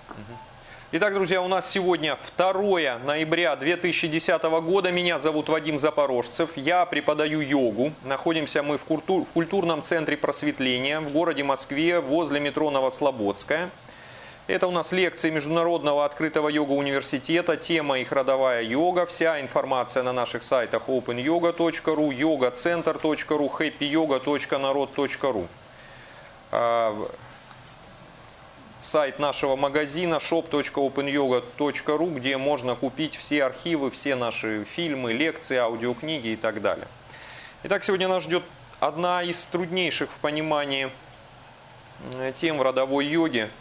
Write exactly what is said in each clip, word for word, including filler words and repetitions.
Итак, друзья, у нас сегодня второе ноября две тысячи десятого года. Меня зовут Вадим Запорожцев. Я преподаю йогу. Находимся мы в, культур... в культурном центре просветления в городе Москве возле метро Новослободская. Это у нас лекции Международного открытого йога-университета. Тема их родовая йога. Вся информация на наших сайтах опен йога точка ру, йога центр точка ру, хэппи йога точка народ точка ру. Сайт нашего магазина шоп точка опен йога точка ру, где можно купить все архивы, все наши фильмы, лекции, аудиокниги и так далее. Итак, сегодня нас ждет одна из труднейших в понимании тем в родовой йоге.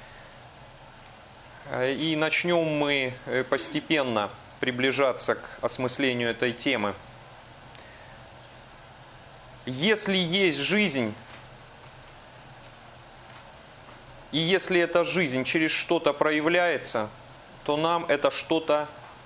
И начнем мы постепенно приближаться к осмыслению этой темы. Если есть жизнь, и если эта жизнь через что-то проявляется, то нам это что-то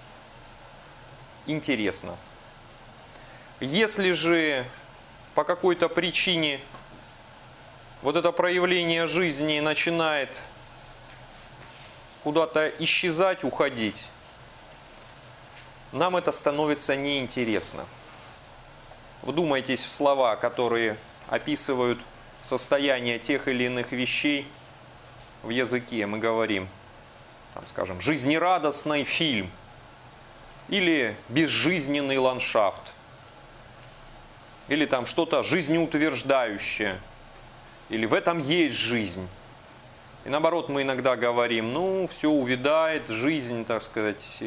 интересно. Если же по какой-то причине вот это проявление жизни начинает куда-то исчезать, уходить, нам это становится неинтересно. Вдумайтесь в слова, которые описывают состояние тех или иных вещей. В языке мы говорим, там, скажем, жизнерадостный фильм или безжизненный ландшафт, или там что-то жизнеутверждающее, или в этом есть жизнь. И наоборот, мы иногда говорим, ну, все увядает, жизнь, так сказать,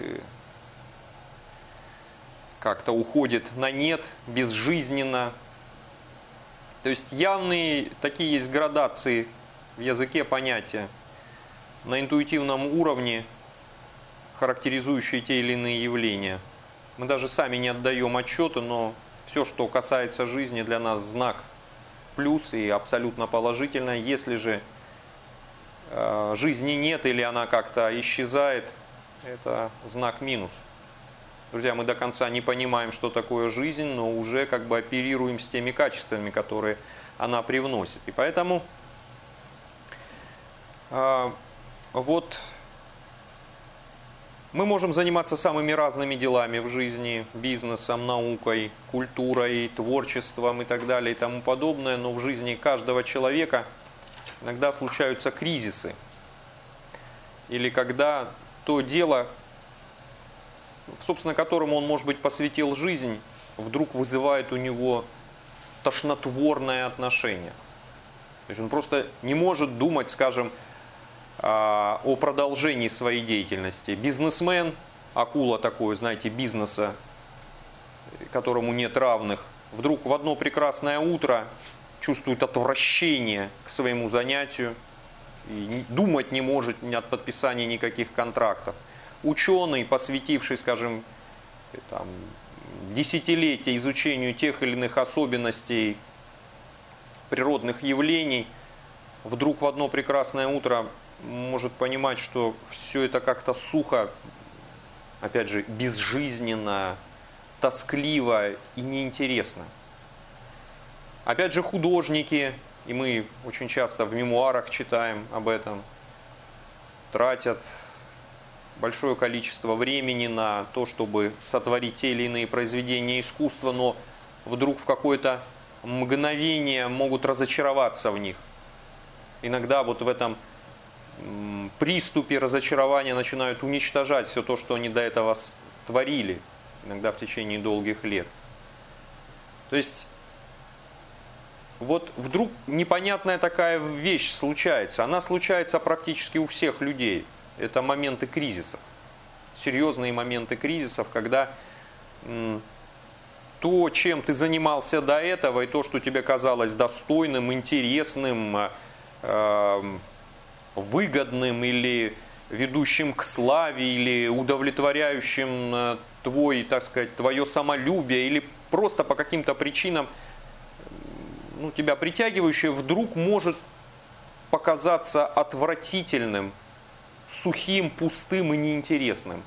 как-то уходит на нет, безжизненно. То есть явные такие есть градации в языке понятия на интуитивном уровне, характеризующие те или иные явления. Мы даже сами не отдаем отчета, но все, что касается жизни, для нас знак плюс и абсолютно положительно. Если же э, жизни нет или она как-то исчезает, это знак минус. Друзья, мы до конца не понимаем, что такое жизнь, но уже как бы оперируем с теми качествами, которые она привносит. И поэтому вот мы можем заниматься самыми разными делами в жизни, бизнесом, наукой, культурой, творчеством и так далее и тому подобное, но в жизни каждого человека иногда случаются кризисы. Или когда то дело, собственно, которому он, может быть, посвятил жизнь, вдруг вызывает у него тошнотворное отношение. То есть он просто не может думать, скажем, о продолжении своей деятельности. Бизнесмен, акула такой, знаете, бизнеса, которому нет равных, вдруг в одно прекрасное утро чувствует отвращение к своему занятию и думать не может от подписания никаких контрактов. Ученый, посвятивший, скажем, там, десятилетия изучению тех или иных особенностей природных явлений, вдруг в одно прекрасное утро может понимать, что все это как-то сухо, опять же, безжизненно, тоскливо и неинтересно. Опять же, художники, и мы очень часто в мемуарах читаем об этом, тратят большое количество времени на то, чтобы сотворить те или иные произведения искусства, но вдруг в какое-то мгновение могут разочароваться в них. Иногда вот в этом приступе разочарования начинают уничтожать все то, что они до этого творили, иногда в течение долгих лет. То есть вот вдруг непонятная такая вещь случается. Она случается практически у всех людей. Это моменты кризисов, серьезные моменты кризисов, когда м, то, чем ты занимался до этого, и то, что тебе казалось достойным, интересным, э, выгодным или ведущим к славе, или удовлетворяющим твой, так сказать, твое самолюбие, или просто по каким-то причинам ну, тебя притягивающее, вдруг может показаться отвратительным, сухим, пустым и неинтересным.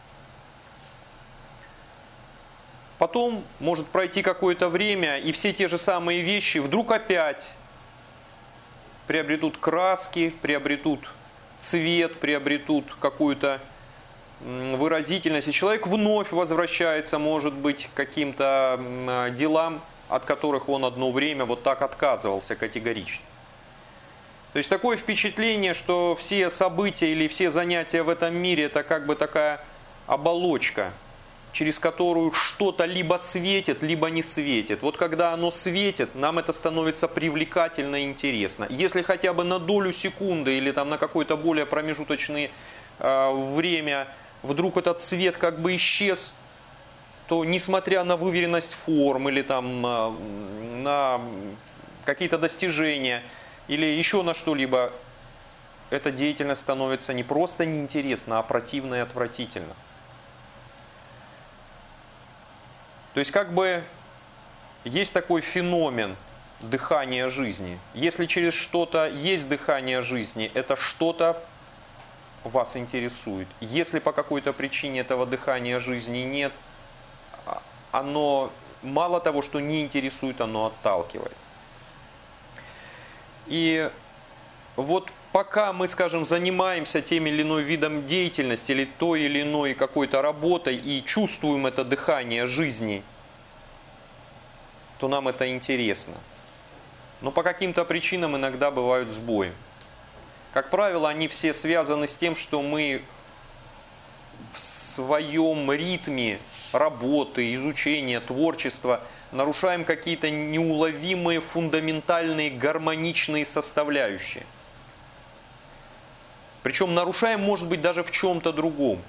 Потом может пройти какое-то время, и все те же самые вещи вдруг опять приобретут краски, приобретут цвет, приобретут какую-то выразительность, и человек вновь возвращается, может быть, к каким-то делам, от которых он одно время вот так отказывался категорично. То есть такое впечатление, что все события или все занятия в этом мире – это как бы такая оболочка, через которую что-то либо светит, либо не светит. Вот когда оно светит, нам это становится привлекательно и интересно. Если хотя бы на долю секунды или там на какое-то более промежуточное э, время вдруг этот свет как бы исчез, то несмотря на выверенность форм или там э, на какие-то достижения или еще на что-либо, эта деятельность становится не просто неинтересна, а противна и отвратительна. То есть как бы есть такой феномен дыхания жизни. Если через что-то есть дыхание жизни, это что-то вас интересует. Если по какой-то причине этого дыхания жизни нет, оно мало того, что не интересует, оно отталкивает. И вот пока мы, скажем, занимаемся тем или иным видом деятельности или той или иной какой-то работой и чувствуем это дыхание жизни, то нам это интересно. Но по каким-то причинам иногда бывают сбои. Как правило, они все связаны с тем, что мы в своем ритме работы, изучения, творчества нарушаем какие-то неуловимые, фундаментальные, гармоничные составляющие. Причем нарушаем, может быть, даже в чем-то другом.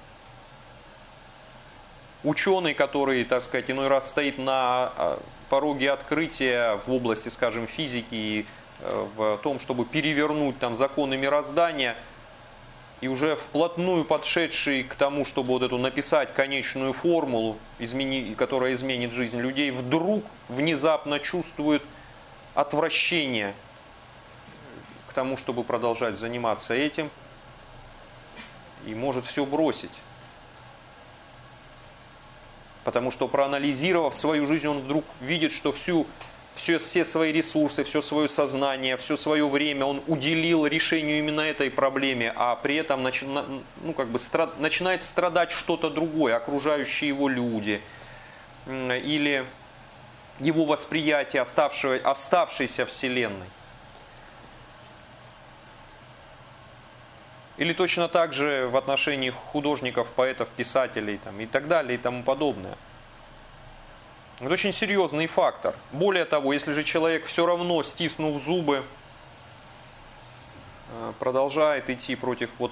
Ученый, который, так сказать, иной раз стоит на пороге открытия в области, скажем, физики и в том, чтобы перевернуть там законы мироздания, и уже вплотную подшедший к тому, чтобы вот эту написать конечную формулу, измени, которая изменит жизнь людей, вдруг внезапно чувствует отвращение к тому, чтобы продолжать заниматься этим, и может все бросить. Потому что, проанализировав свою жизнь, он вдруг видит, что всю, все, все свои ресурсы, все свое сознание, все свое время он уделил решению именно этой проблеме, а при этом начи, ну, как бы, страд, начинает страдать что-то другое, окружающие его люди, или его восприятие оставшего, оставшейся Вселенной. Или точно так же в отношении художников, поэтов, писателей там, и так далее и тому подобное. Это очень серьезный фактор. Более того, если же человек все равно, стиснув зубы, продолжает идти против вот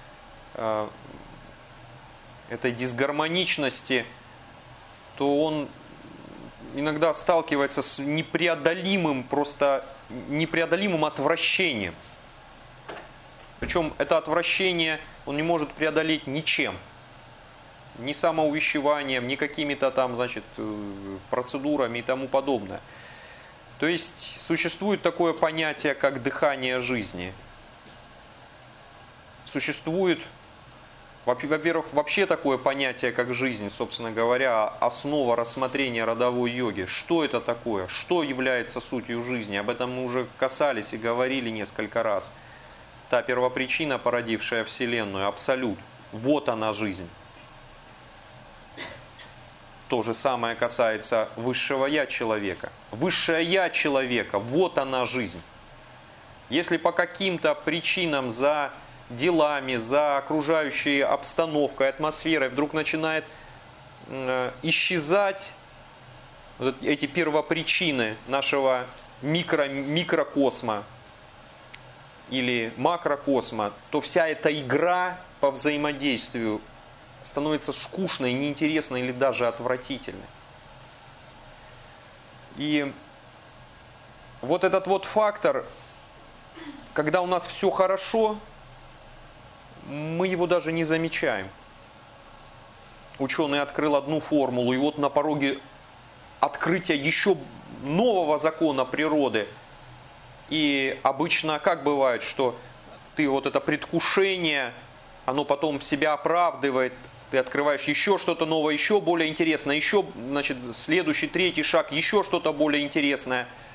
этой дисгармоничности, то он иногда сталкивается с непреодолимым, просто непреодолимым отвращением. Причем это отвращение он не может преодолеть ничем. Ни самоувещеванием, ни какими-то там, значит, процедурами и тому подобное. То есть существует такое понятие, как дыхание жизни. Существует, во-первых, вообще такое понятие, как жизнь, собственно говоря, основа рассмотрения родовой йоги. Что это такое? Что является сутью жизни? Об этом мы уже касались и говорили несколько раз. Та первопричина, породившая Вселенную, абсолют. Вот она жизнь. То же самое касается высшего Я человека. Высшее Я человека, вот она жизнь. Если по каким-то причинам за делами, за окружающей обстановкой, атмосферой вдруг начинает э, исчезать вот эти первопричины нашего микро, микрокосма, или макрокосма, то вся эта игра по взаимодействию становится скучной, неинтересной или даже отвратительной. И вот этот вот фактор, когда у нас все хорошо, мы его даже не замечаем. Ученый открыл одну формулу, и вот на пороге открытия еще нового закона природы. И обычно как бывает, что ты вот это предвкушение, оно потом себя оправдывает, ты открываешь еще что-то новое, еще более интересное, еще, значит, следующий, третий шаг, еще что-то более интересное.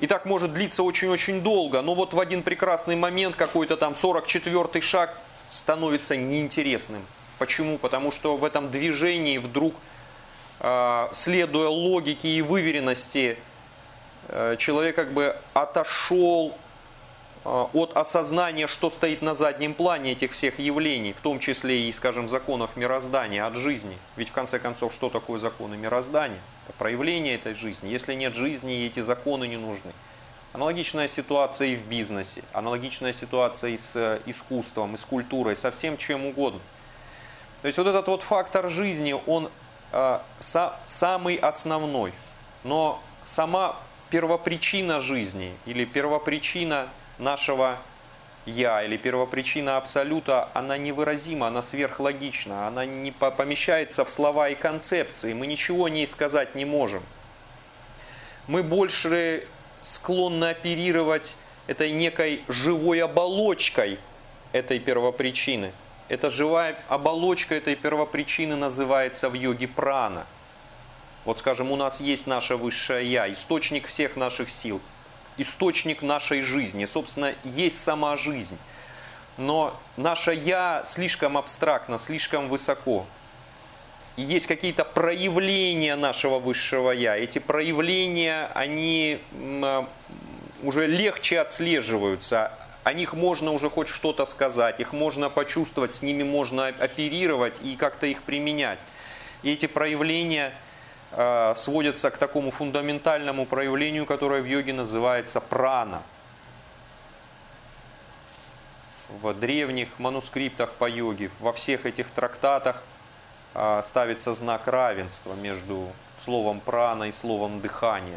И так может длиться очень-очень долго. Но вот в один прекрасный момент какой-то там сорок четвёртый шаг становится неинтересным. Почему? Потому что в этом движении вдруг, следуя логике и выверенности, человек как бы отошел от осознания, что стоит на заднем плане этих всех явлений, в том числе и, скажем, законов мироздания, от жизни. Ведь в конце концов, что такое законы мироздания? Это проявление этой жизни. Если нет жизни, эти законы не нужны. Аналогичная ситуация и в бизнесе, аналогичная ситуация и с искусством, и с культурой, со всем чем угодно. То есть вот этот вот фактор жизни, он э, са, самый основной. Но сама первопричина жизни или первопричина нашего «я» или первопричина Абсолюта, она невыразима, она сверхлогична, она не помещается в слова и концепции, мы ничего о ней сказать не можем. Мы больше склонны оперировать этой некой живой оболочкой этой первопричины. Эта живая оболочка этой первопричины называется в йоге прана. Вот скажем, у нас есть наше высшее «я», источник всех наших сил, источник нашей жизни, собственно, есть сама жизнь. Но наше «я» слишком абстрактно, слишком высоко. И есть какие-то проявления нашего высшего «я». Эти проявления, они уже легче отслеживаются. О них можно уже хоть что-то сказать, их можно почувствовать, с ними можно оперировать и как-то их применять. И эти проявления э, сводятся к такому фундаментальному проявлению, которое в йоге называется прана. В древних манускриптах по йоге, во всех этих трактатах э, ставится знак равенства между словом прана и словом дыхание.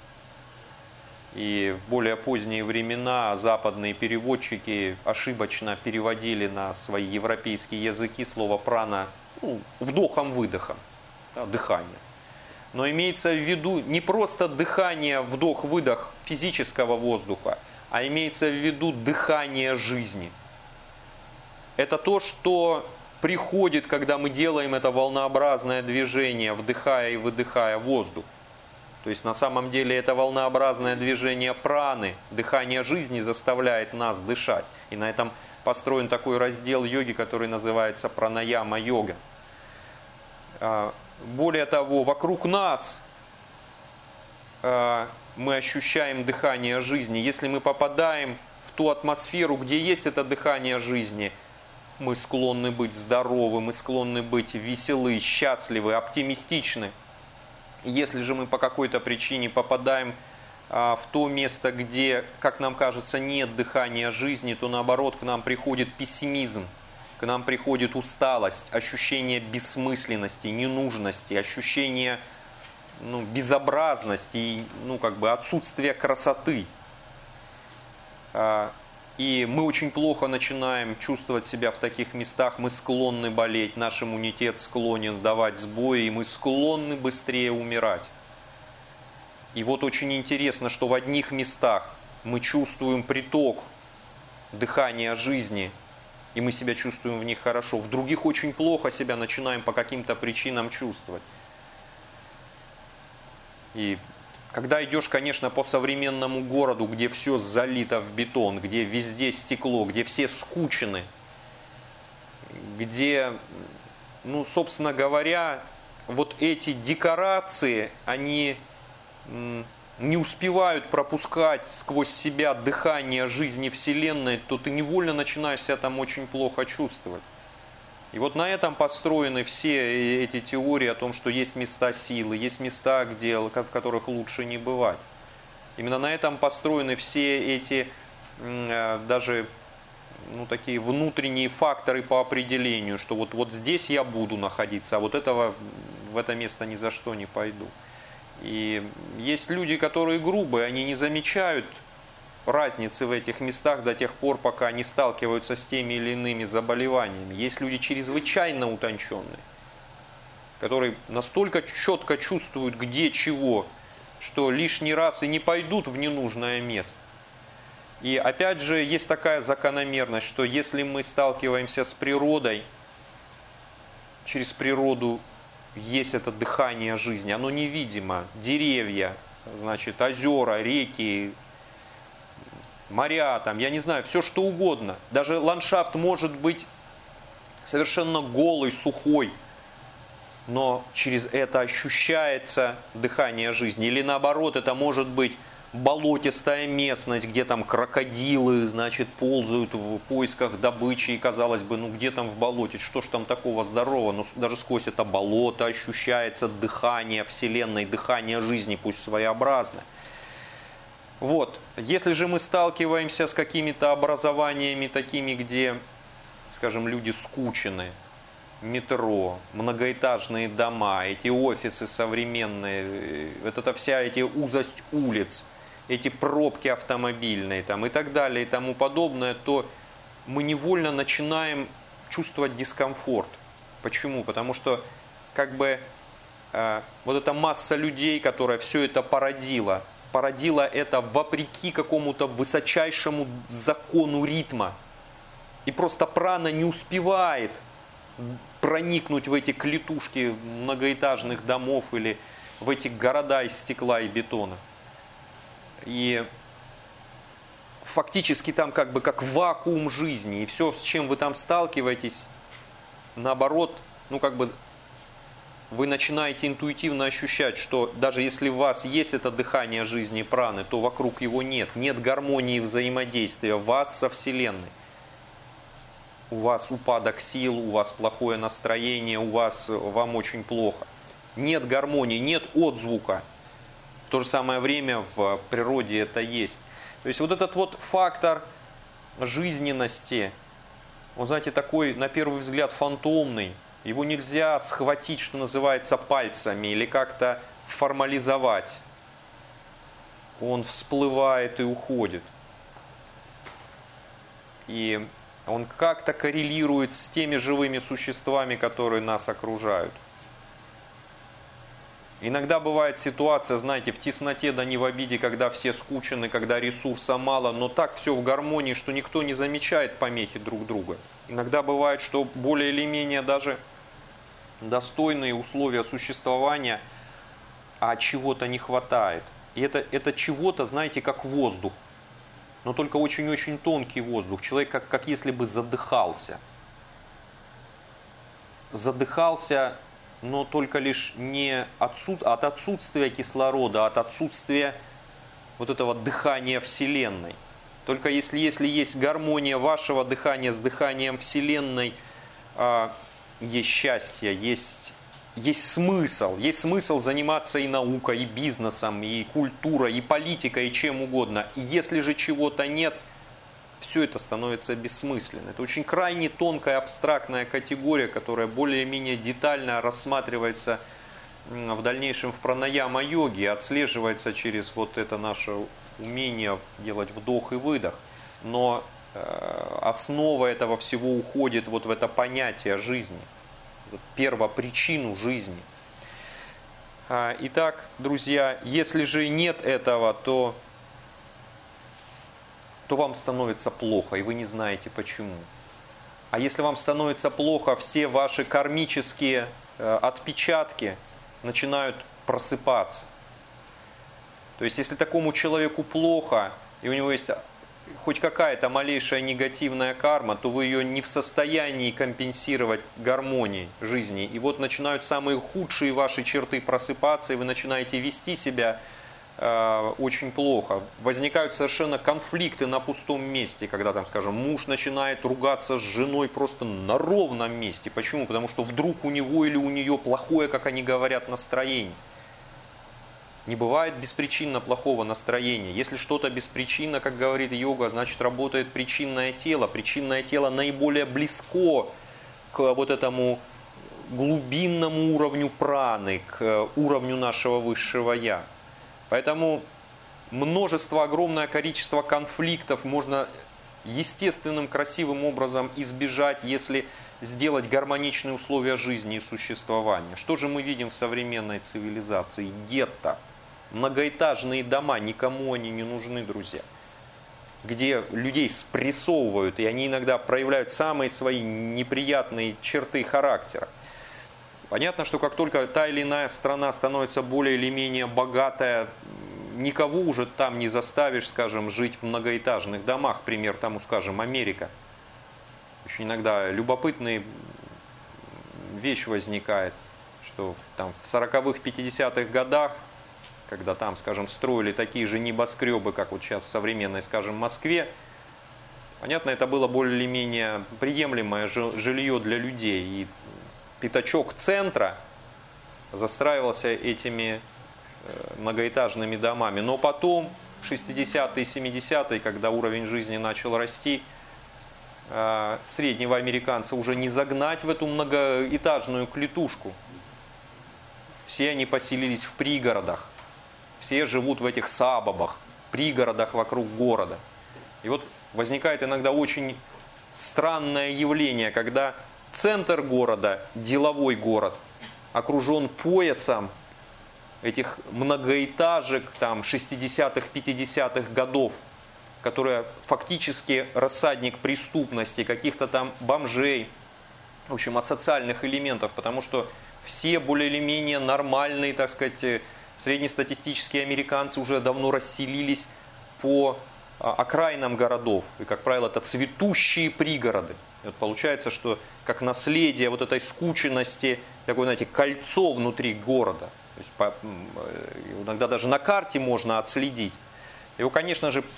И в более поздние времена западные переводчики ошибочно переводили на свои европейские языки слово прана ну, вдохом-выдохом, да, дыхание. Но имеется в виду не просто дыхание, вдох-выдох физического воздуха, а имеется в виду дыхание жизни. Это то, что приходит, когда мы делаем это волнообразное движение, вдыхая и выдыхая воздух. То есть на самом деле это волнообразное движение праны, дыхание жизни заставляет нас дышать. И на этом построен такой раздел йоги, который называется пранаяма-йога. Более того, вокруг нас мы ощущаем дыхание жизни. Если мы попадаем в ту атмосферу, где есть это дыхание жизни, мы склонны быть здоровы, мы склонны быть веселы, счастливы, оптимистичны. Если же мы по какой-то причине попадаем а, в то место, где, как нам кажется, нет дыхания жизни, то наоборот к нам приходит пессимизм, к нам приходит усталость, ощущение бессмысленности, ненужности, ощущение ну, безобразности и ну, как бы отсутствия красоты. А, И мы очень плохо начинаем чувствовать себя в таких местах, мы склонны болеть, наш иммунитет склонен давать сбои, и мы склонны быстрее умирать. И вот очень интересно, что в одних местах мы чувствуем приток дыхания жизни, и мы себя чувствуем в них хорошо, в других очень плохо себя начинаем по каким-то причинам чувствовать. И когда идешь, конечно, по современному городу, где все залито в бетон, где везде стекло, где все скучены, где, ну, собственно говоря, вот эти декорации, они не успевают пропускать сквозь себя дыхание жизни Вселенной, то ты невольно начинаешь себя там очень плохо чувствовать. И вот на этом построены все эти теории о том, что есть места силы, есть места, где, в которых лучше не бывать. Именно на этом построены все эти даже ну, такие внутренние факторы по определению, что вот, вот здесь я буду находиться, а вот этого, в это место ни за что не пойду. И есть люди, которые грубые, они не замечают разницы в этих местах до тех пор, пока они сталкиваются с теми или иными заболеваниями. Есть люди чрезвычайно утонченные, которые настолько четко чувствуют, где чего, что лишний раз и не пойдут в ненужное место. И опять же, есть такая закономерность, что если мы сталкиваемся с природой, через природу есть это дыхание жизни, оно невидимо. Деревья, значит, озера, реки, моря, там, я не знаю, все что угодно. Даже ландшафт может быть совершенно голый, сухой, но через это ощущается дыхание жизни. Или наоборот, это может быть болотистая местность, где там крокодилы, значит, ползают в поисках добычи, и казалось бы, ну где там в болоте, что ж там такого здорового, но даже сквозь это болото ощущается дыхание Вселенной, дыхание жизни, пусть своеобразное. Вот, если же мы сталкиваемся с какими-то образованиями такими, где, скажем, люди скучены, метро, многоэтажные дома, эти офисы современные, вот это вся эти узость улиц, эти пробки автомобильные там, и так далее и тому подобное, то мы невольно начинаем чувствовать дискомфорт. Почему? Потому что как бы э, вот эта масса людей, которая все это породила, породила это вопреки какому-то высочайшему закону ритма. И просто прана не успевает проникнуть в эти клетушки многоэтажных домов или в эти города из стекла и бетона. И фактически там как бы как вакуум жизни. И все, с чем вы там сталкиваетесь, наоборот, ну как бы вы начинаете интуитивно ощущать, что даже если у вас есть это дыхание жизни праны, то вокруг его нет. Нет гармонии взаимодействия вас со Вселенной. У вас упадок сил, у вас плохое настроение, у вас, вам очень плохо. Нет гармонии, нет отзвука. В то же самое время в природе это есть. То есть вот этот вот фактор жизненности, он, знаете, такой, на первый взгляд, фантомный. Его нельзя схватить, что называется, пальцами или как-то формализовать. Он всплывает и уходит. И он как-то коррелирует с теми живыми существами, которые нас окружают. Иногда бывает ситуация, знаете, в тесноте да не в обиде, когда все скучены, когда ресурса мало, но так все в гармонии, что никто не замечает помехи друг друга. Иногда бывает, что более или менее даже достойные условия существования, а чего-то не хватает. И это, это чего-то, знаете, как воздух. Но только очень-очень тонкий воздух. Человек как, как если бы задыхался. Задыхался, но только лишь не отсут, от отсутствия кислорода, а от отсутствия вот этого дыхания Вселенной. Только если, если есть гармония вашего дыхания с дыханием Вселенной, э, есть счастье, есть, есть смысл. Есть смысл заниматься и наукой, и бизнесом, и культурой, и политикой, и чем угодно. И если же чего-то нет, все это становится бессмысленным. Это очень крайне тонкая абстрактная категория, которая более-менее детально рассматривается в дальнейшем в пранаяма-йоге, отслеживается через вот это наше умение делать вдох и выдох. Но э, основа этого всего уходит вот в это понятие жизни, первопричину жизни. Итак, друзья, если же нет этого, то то вам становится плохо, и вы не знаете почему. А если вам становится плохо, все ваши кармические э, отпечатки начинают просыпаться. То есть, если такому человеку плохо, и у него есть хоть какая-то малейшая негативная карма, то вы ее не в состоянии компенсировать гармонией жизни. И вот начинают самые худшие ваши черты просыпаться, и вы начинаете вести себя очень плохо. Возникают совершенно конфликты на пустом месте, когда там, скажем, муж начинает ругаться с женой просто на ровном месте. Почему? Потому что вдруг у него или у нее плохое, как они говорят, настроение. Не бывает беспричинно плохого настроения. Если что-то беспричинно, как говорит йога, значит работает причинное тело. Причинное тело наиболее близко к вот этому глубинному уровню праны, к уровню нашего высшего я. Поэтому множество, огромное количество конфликтов можно естественным, красивым образом избежать, если сделать гармоничные условия жизни и существования. Что же мы видим в современной цивилизации? Гетто. Многоэтажные дома, никому они не нужны, друзья. Где людей спрессовывают, и они иногда проявляют самые свои неприятные черты характера. Понятно, что как только та или иная страна становится более или менее богатая, никого уже там не заставишь, скажем, жить в многоэтажных домах. Пример тому, скажем, Америка. Очень иногда любопытная вещь возникает, что там в сороковых, пятидесятых годах, когда там, скажем, строили такие же небоскребы, как вот сейчас в современной, скажем, Москве, понятно, это было более-менее приемлемое жилье для людей. И пятачок центра застраивался этими многоэтажными домами. Но потом, шестидесятые, семидесятые, когда уровень жизни начал расти, среднего американца уже не загнать в эту многоэтажную клетушку. Все они поселились в пригородах. Все живут в этих сабобах, пригородах вокруг города. И вот возникает иногда очень странное явление, когда центр города, деловой город, окружен поясом этих многоэтажек там, шестидесятых, пятидесятых годов, которые фактически рассадник преступности, каких-то там бомжей, в общем, асоциальных элементов, потому что все более или менее нормальные, так сказать, среднестатистические американцы уже давно расселились по окраинам городов. И, как правило, это цветущие пригороды. И вот получается, что как наследие вот этой скученности, такое, знаете, кольцо внутри города. То есть, по, иногда даже на карте можно отследить. Его, конечно же,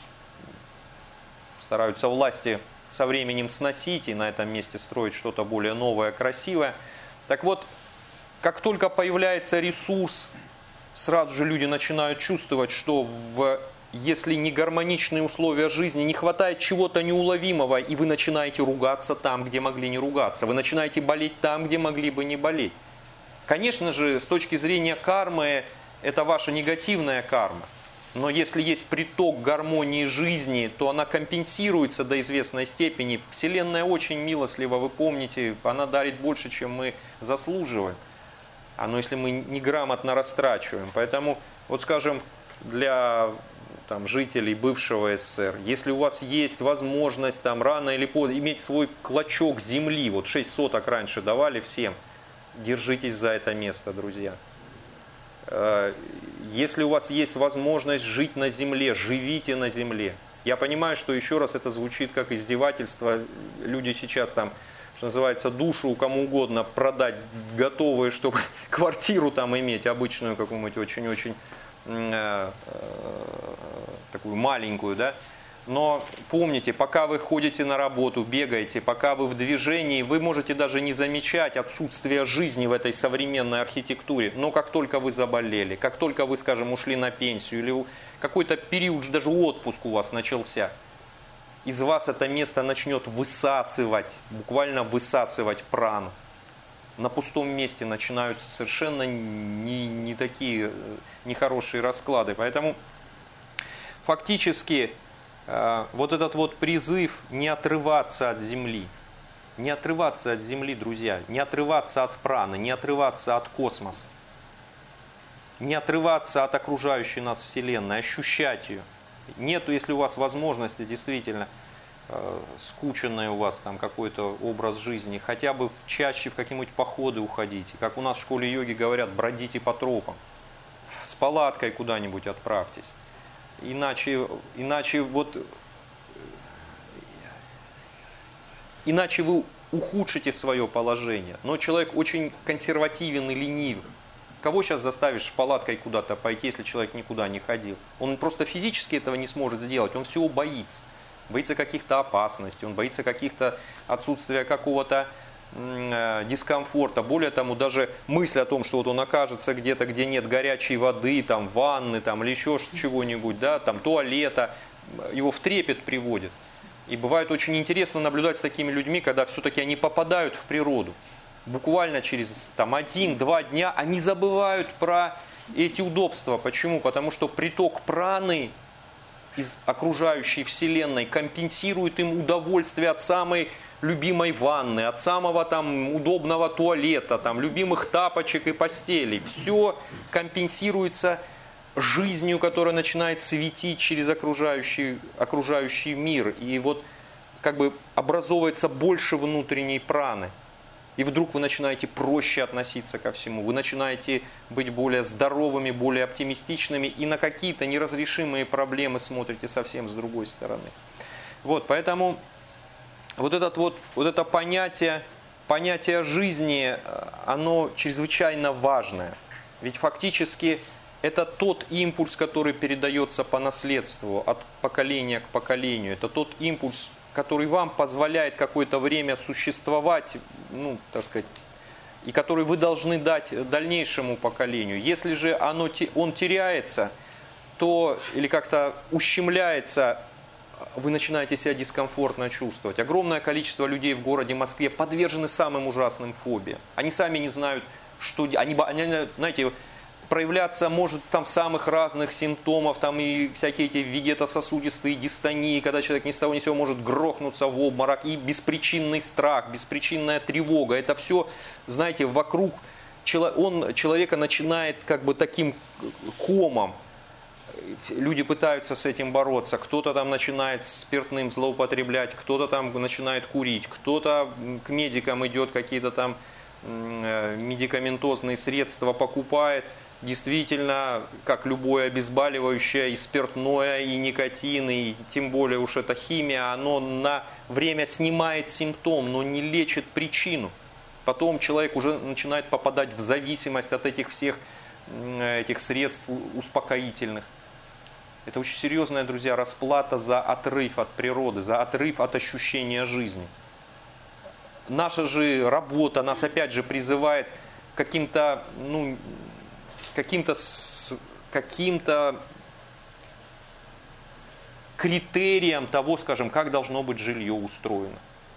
стараются власти со временем сносить и на этом месте строить что-то более новое, красивое. Так вот, как только появляется ресурс, сразу же люди начинают чувствовать, что в, если не гармоничные условия жизни, не хватает чего-то неуловимого, и вы начинаете ругаться там, где могли не ругаться. Вы начинаете болеть там, где могли бы не болеть. Конечно же, с точки зрения кармы, это ваша негативная карма. Но если есть приток гармонии жизни, то она компенсируется до известной степени. Вселенная очень милостлива, вы помните, она дарит больше, чем мы заслуживаем. А но если мы неграмотно растрачиваем. Поэтому, вот скажем, для там, жителей бывшего СССР, если у вас есть возможность там, рано или поздно иметь свой клочок земли, вот шесть соток раньше давали всем, держитесь за это место, друзья. Если у вас есть возможность жить на земле, живите на земле. Я понимаю, что еще раз это звучит как издевательство. Люди сейчас там, что называется, душу кому угодно продать, готовые, чтобы квартиру там иметь, обычную какую-нибудь очень-очень э, э, такую маленькую, да. Но помните, пока вы ходите на работу, бегаете, пока вы в движении, вы можете даже не замечать отсутствие жизни в этой современной архитектуре. Но как только вы заболели, как только вы, скажем, ушли на пенсию или какой-то период, даже отпуск у вас начался, из вас это место начнет высасывать, буквально высасывать прану. На пустом месте начинаются совершенно не, не такие нехорошие расклады. Поэтому фактически вот этот вот призыв не отрываться от земли, не отрываться от земли, друзья, не отрываться от праны, не отрываться от космоса, не отрываться от окружающей нас Вселенной, ощущать ее. Нету, если у вас возможности, действительно, скученный у вас там какой-то образ жизни, хотя бы чаще в какие-нибудь походы уходите, как у нас в школе йоги говорят, бродите по тропам, с палаткой куда-нибудь отправьтесь. Иначе, иначе, вот, иначе вы ухудшите свое положение. Но человек очень консервативен и ленив. Кого сейчас заставишь с палаткой куда-то пойти, если человек никуда не ходил? Он просто физически этого не сможет сделать, он всего боится. Боится каких-то опасностей, он боится каких-то отсутствия какого-то дискомфорта. Более тому, даже мысль о том, что вот он окажется где-то, где нет горячей воды, там, ванны там, или еще чего-нибудь, да, там, туалета, его в трепет приводит. И бывает очень интересно наблюдать с такими людьми, когда все-таки они попадают в природу. Буквально через там, один-два дня они забывают про эти удобства. Почему? Потому что приток праны из окружающей Вселенной компенсирует им удовольствие от самой любимой ванны, от самого там удобного туалета, там, любимых тапочек и постелей. Все компенсируется жизнью, которая начинает светить через окружающий, окружающий мир. И вот как бы образовывается больше внутренней праны. и вдруг вы начинаете проще относиться ко всему, вы начинаете быть более здоровыми, более оптимистичными, и на какие-то неразрешимые проблемы смотрите совсем с другой стороны. Вот, поэтому вот, этот вот, вот это понятие, понятие жизни, оно чрезвычайно важное. Ведь фактически это тот импульс, который передается по наследству от поколения к поколению. Это тот импульс, который вам позволяет какое-то время существовать, ну, так сказать, и который вы должны дать дальнейшему поколению. Если же оно, он теряется, то или как-то ущемляется, вы начинаете себя дискомфортно чувствовать. Огромное количество людей в городе Москве подвержены самым ужасным фобиям. Они сами не знают, что... Они, они, знаете, проявляться может там самых разных симптомов, там и всякие эти вегетососудистые дистонии, когда человек ни с того ни с сего может грохнуться в обморок, и беспричинный страх, беспричинная тревога. Это все, знаете, вокруг он, человека начинает как бы таким комом. Люди пытаются с этим бороться, кто-то там начинает спиртным злоупотреблять, кто-то там начинает курить, кто-то к медикам идет, какие-то там медикаментозные средства покупает. Действительно, как любое обезболивающее, и спиртное, и никотин, и тем более уж эта химия, оно на время снимает симптом, но не лечит причину. Потом человек уже начинает попадать в зависимость от этих всех этих средств успокоительных. Это очень серьезная, друзья, расплата за отрыв от природы, за отрыв от ощущения жизни. Наша же работа нас опять же призывает к каким-то, ну, каким-то, каким-то критериям того, скажем, как должно быть жилье устроено.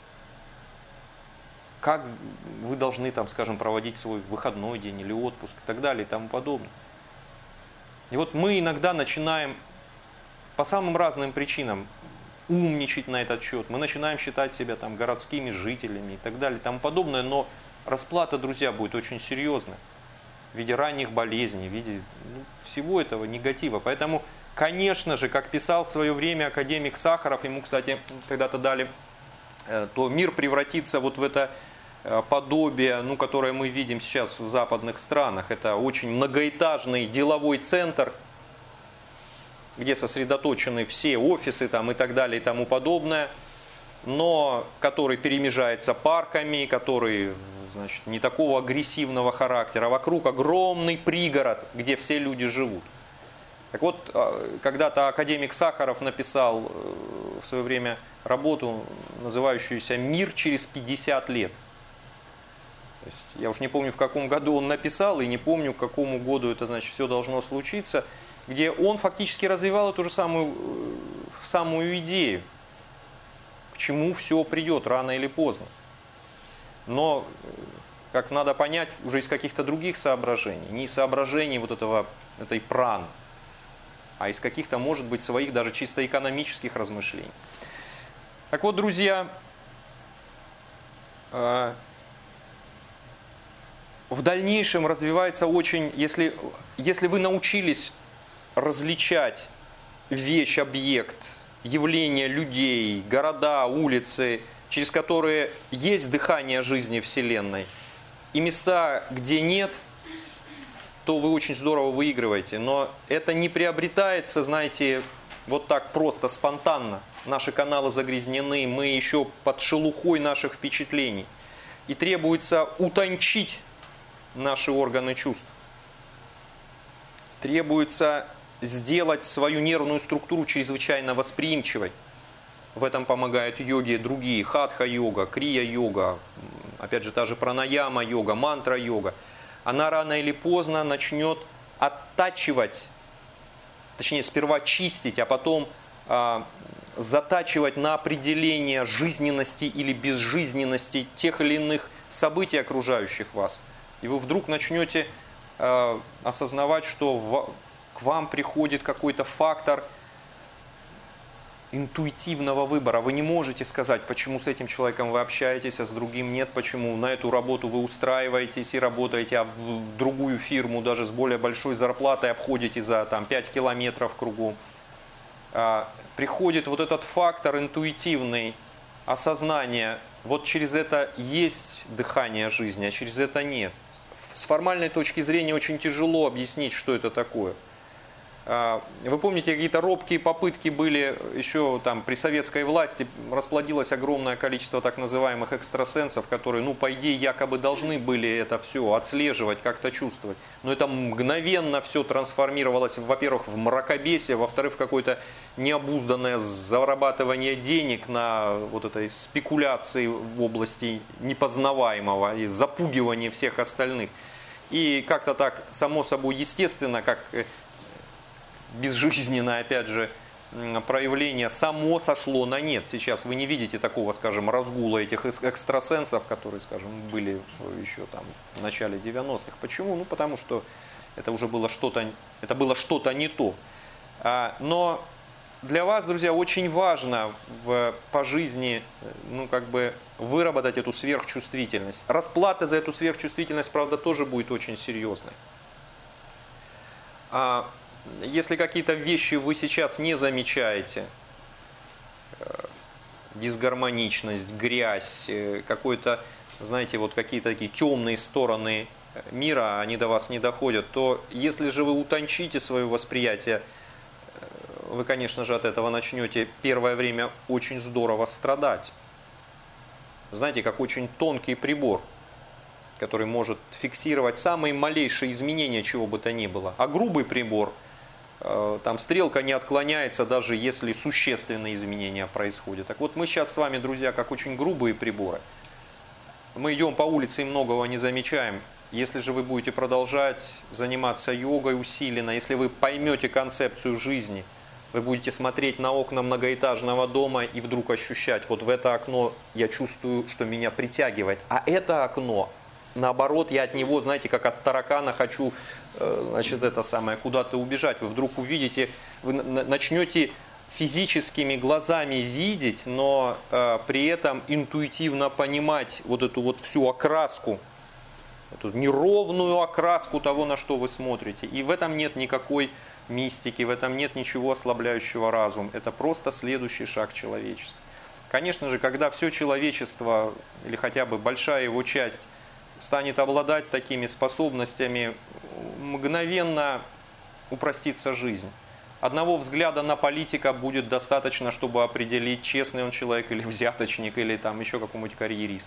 Как вы должны, там, скажем, проводить свой выходной день или отпуск и так далее и тому подобное. И вот мы иногда начинаем по самым разным причинам умничать на этот счет. Мы начинаем считать себя там городскими жителями и так далее и тому подобное. Но расплата, друзья, будет очень серьезная в виде ранних болезней, в виде ну, всего этого негатива. Поэтому, конечно же, как писал в свое время академик Сахаров, ему, кстати, когда-то дали, то мир превратится вот в это подобие, ну, которое мы видим сейчас в западных странах. Это очень многоэтажный деловой центр, где сосредоточены все офисы там, и так далее и тому подобное, но который перемежается парками, который, значит, не такого агрессивного характера. Вокруг огромный пригород, где все люди живут. Так вот, когда-то академик Сахаров написал в свое время работу, называющуюся «Мир через пятьдесят лет». То есть, я уж не помню, в каком году он написал, и не помню, к какому году это, значит, все должно случиться, где он фактически развивал эту же самую, самую идею, к чему все придет рано или поздно. Но, как надо понять, уже из каких-то других соображений, не из соображений вот этого, этой праны, а из каких-то, может быть, своих даже чисто экономических размышлений. Так вот, друзья, в дальнейшем развивается очень, если, если вы научились различать вещь, объект, явления людей, города, улицы, через которые есть дыхание жизни Вселенной, и места, где нет, то вы очень здорово выигрываете. Но это не приобретается, знаете, вот так просто, спонтанно. Наши каналы загрязнены, мы еще под шелухой наших впечатлений. И требуется утончить наши органы чувств. Требуется сделать свою нервную структуру чрезвычайно восприимчивой. В этом помогают йоги другие. Хатха-йога, крия-йога, опять же та же пранаяма-йога, мантра-йога. Она рано или поздно начнет оттачивать, точнее сперва чистить, а потом а, затачивать на определение жизненности или безжизненности тех или иных событий, окружающих вас. И вы вдруг начнете а, осознавать, что в, к вам приходит какой-то фактор интуитивного выбора. Вы не можете сказать, почему с этим человеком вы общаетесь, а с другим нет, почему на эту работу вы устраиваетесь и работаете, а в другую фирму даже с более большой зарплатой обходите за там, пять километров кругом. А, приходит вот этот фактор интуитивный осознания вот через это есть дыхание жизни, а через это нет. С формальной точки зрения очень тяжело объяснить, что это такое. Вы помните, какие-то робкие попытки были еще там при советской власти, расплодилось огромное количество так называемых экстрасенсов, которые, ну, по идее, якобы должны были это все отслеживать, как-то чувствовать. Но это мгновенно все трансформировалось, во-первых, в мракобесие, во-вторых, в какое-то необузданное зарабатывание денег на вот этой спекуляции в области непознаваемого и запугивания всех остальных. И как-то так, само собой, естественно, как безжизненное, опять же, проявление само сошло на нет. Сейчас вы не видите такого, скажем, разгула этих экстрасенсов, которые, скажем, были еще там в начале девяностых. Почему? Ну, потому что это уже было что-то, это было что-то не то. Но для вас, друзья, очень важно в, по жизни, ну, как бы выработать эту сверхчувствительность. Расплата за эту сверхчувствительность, правда, тоже будет очень серьезной. Если какие-то вещи вы сейчас не замечаете, дисгармоничность, грязь, какой-то, знаете, вот какие-то такие темные стороны мира, они до вас не доходят, то если же вы утончите свое восприятие, вы, конечно же, от этого начнете первое время очень здорово страдать. Знаете, как очень тонкий прибор, который может фиксировать самые малейшие изменения, чего бы то ни было. А грубый прибор, там стрелка не отклоняется, даже если существенные изменения происходят. Так вот, мы сейчас с вами, друзья, как очень грубые приборы. Мы идем по улице и многого не замечаем. Если же вы будете продолжать заниматься йогой усиленно, если вы поймете концепцию жизни, вы будете смотреть на окна многоэтажного дома и вдруг ощущать, вот в это окно я чувствую, что меня притягивает, а это окно, наоборот, я от него, знаете, как от таракана хочу, значит, это самое, куда-то убежать. Вы вдруг увидите, вы начнете физическими глазами видеть, но э, при этом интуитивно понимать вот эту вот всю окраску, эту неровную окраску того, на что вы смотрите. И в этом нет никакой мистики, в этом нет ничего ослабляющего разум. Это просто следующий шаг человечества. Конечно же, когда все человечество, или хотя бы большая его часть, станет обладать такими способностями, мгновенно упростится жизнь. Одного взгляда на политика будет достаточно, чтобы определить, честный он человек или взяточник, или там еще какой-нибудь карьерист.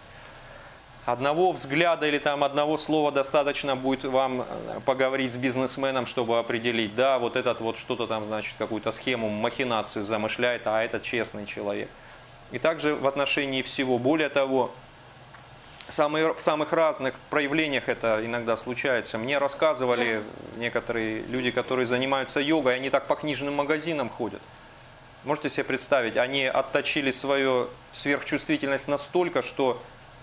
Одного взгляда или там одного слова достаточно будет вам поговорить с бизнесменом, чтобы определить, да, вот этот вот что-то там, значит, какую-то схему, махинацию замышляет, а этот честный человек. И также в отношении всего. Более того, самые, в самых разных проявлениях это иногда случается. Мне рассказывали некоторые люди, которые занимаются йогой, они так по книжным магазинам ходят. Можете себе представить, они отточили свою сверхчувствительность настолько, что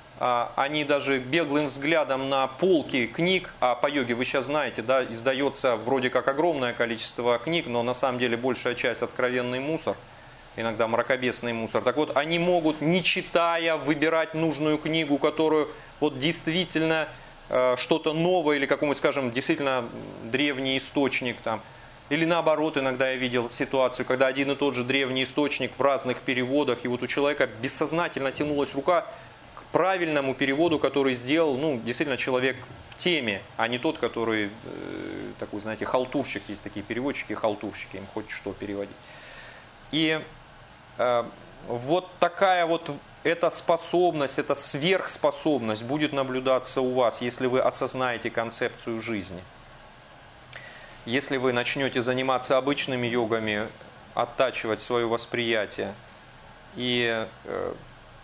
они даже беглым взглядом на полки книг, а по йоге вы сейчас знаете, да, издается вроде как огромное количество книг, но на самом деле большая часть откровенный мусор, иногда мракобесный мусор. Так вот, они могут, не читая, выбирать нужную книгу, которую вот действительно э, что-то новое или какой-нибудь, скажем, действительно древний источник там. Или наоборот, иногда я видел ситуацию, когда один и тот же древний источник в разных переводах, и вот у человека бессознательно тянулась рука к правильному переводу, который сделал, ну, действительно человек в теме, а не тот, который, э, такой, знаете, халтурщик, есть такие переводчики, халтурщики, им хоть что переводить. И э, вот такая вот эта способность, эта сверхспособность будет наблюдаться у вас, если вы осознаете концепцию жизни. Если вы начнете заниматься обычными йогами, оттачивать свое восприятие, и, э,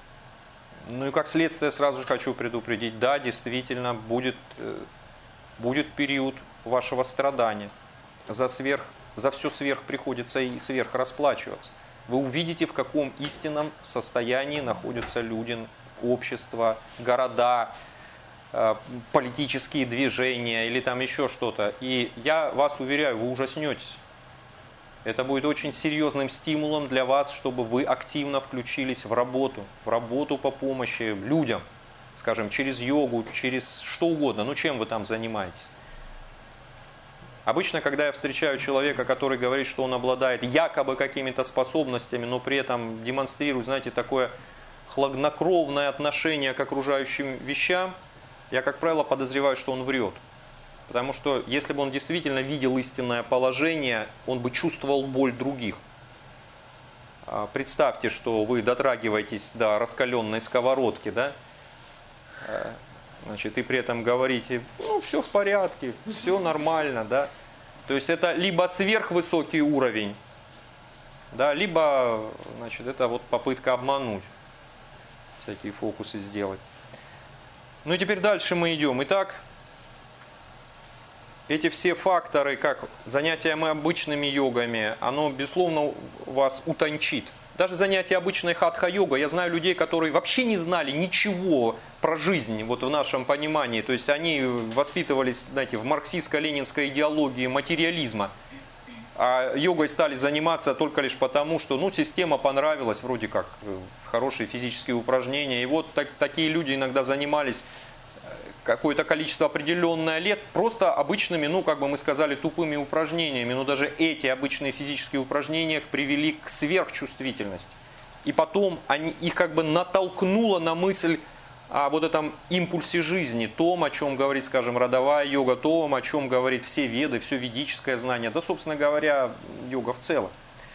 ну и как следствие сразу же хочу предупредить, да, действительно будет, э, будет период вашего страдания. За, сверх, за все сверх приходится и сверх расплачиваться. Вы увидите, в каком истинном состоянии находятся люди, общество, города, политические движения или там еще что-то. И я вас уверяю, вы ужаснетесь. Это будет очень серьезным стимулом для вас, чтобы вы активно включились в работу, в работу по помощи людям, скажем, через йогу, через что угодно, ну чем вы там занимаетесь. Обычно, когда я встречаю человека, который говорит, что он обладает якобы какими-то способностями, но при этом демонстрирует, знаете, такое хладнокровное отношение к окружающим вещам, я, как правило, подозреваю, что он врет. Потому что если бы он действительно видел истинное положение, он бы чувствовал боль других. Представьте, что вы дотрагиваетесь до раскаленной сковородки, да? Значит, и при этом говорите, ну, все в порядке, все нормально, да? То есть это либо сверхвысокий уровень, да, либо, значит, это вот попытка обмануть, всякие фокусы сделать. Ну и теперь дальше мы идем. Итак, эти все факторы, как занятием обычными йогами, оно, безусловно, вас утончит. Даже занятие обычной хатха-йога, я знаю людей, которые вообще не знали ничего про жизнь, вот в нашем понимании. То есть они воспитывались, знаете, в марксистско-ленинской идеологии материализма. А йогой стали заниматься только лишь потому, что ну, система понравилась, вроде как хорошие физические упражнения. И вот так, такие люди иногда занимались какое-то количество определенное лет просто обычными, ну, как бы мы сказали, тупыми упражнениями. Но даже эти обычные физические упражнения привели к сверхчувствительности. И потом они, их как бы натолкнуло на мысль о вот этом импульсе жизни, том, о чем говорит, скажем, родовая йога, том, о чем говорит все веды, все ведическое знание, да, собственно говоря, йога в целом.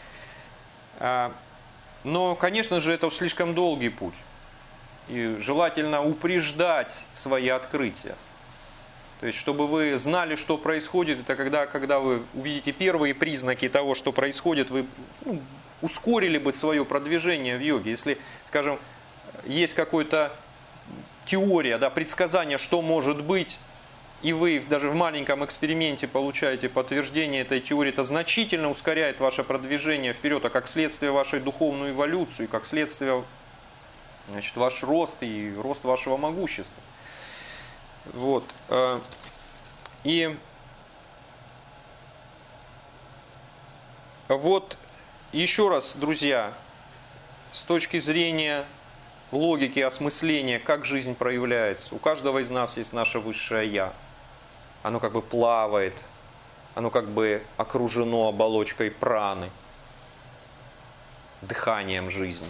Но, конечно же, это слишком долгий путь. И желательно упреждать свои открытия. То есть, чтобы вы знали, что происходит, это когда, когда вы увидите первые признаки того, что происходит, вы ну, ускорили бы свое продвижение в йоге. Если, скажем, есть какая-то теория, да, предсказание, что может быть, и вы даже в маленьком эксперименте получаете подтверждение этой теории, это значительно ускоряет ваше продвижение вперед, а как следствие вашей духовной эволюции, как следствие, значит, ваш рост и рост вашего могущества. Вот. И вот еще раз, друзья, с точки зрения логики, осмысления, как жизнь проявляется. У каждого из нас есть наше высшее Я. Оно как бы плавает, оно как бы окружено оболочкой праны, дыханием жизни.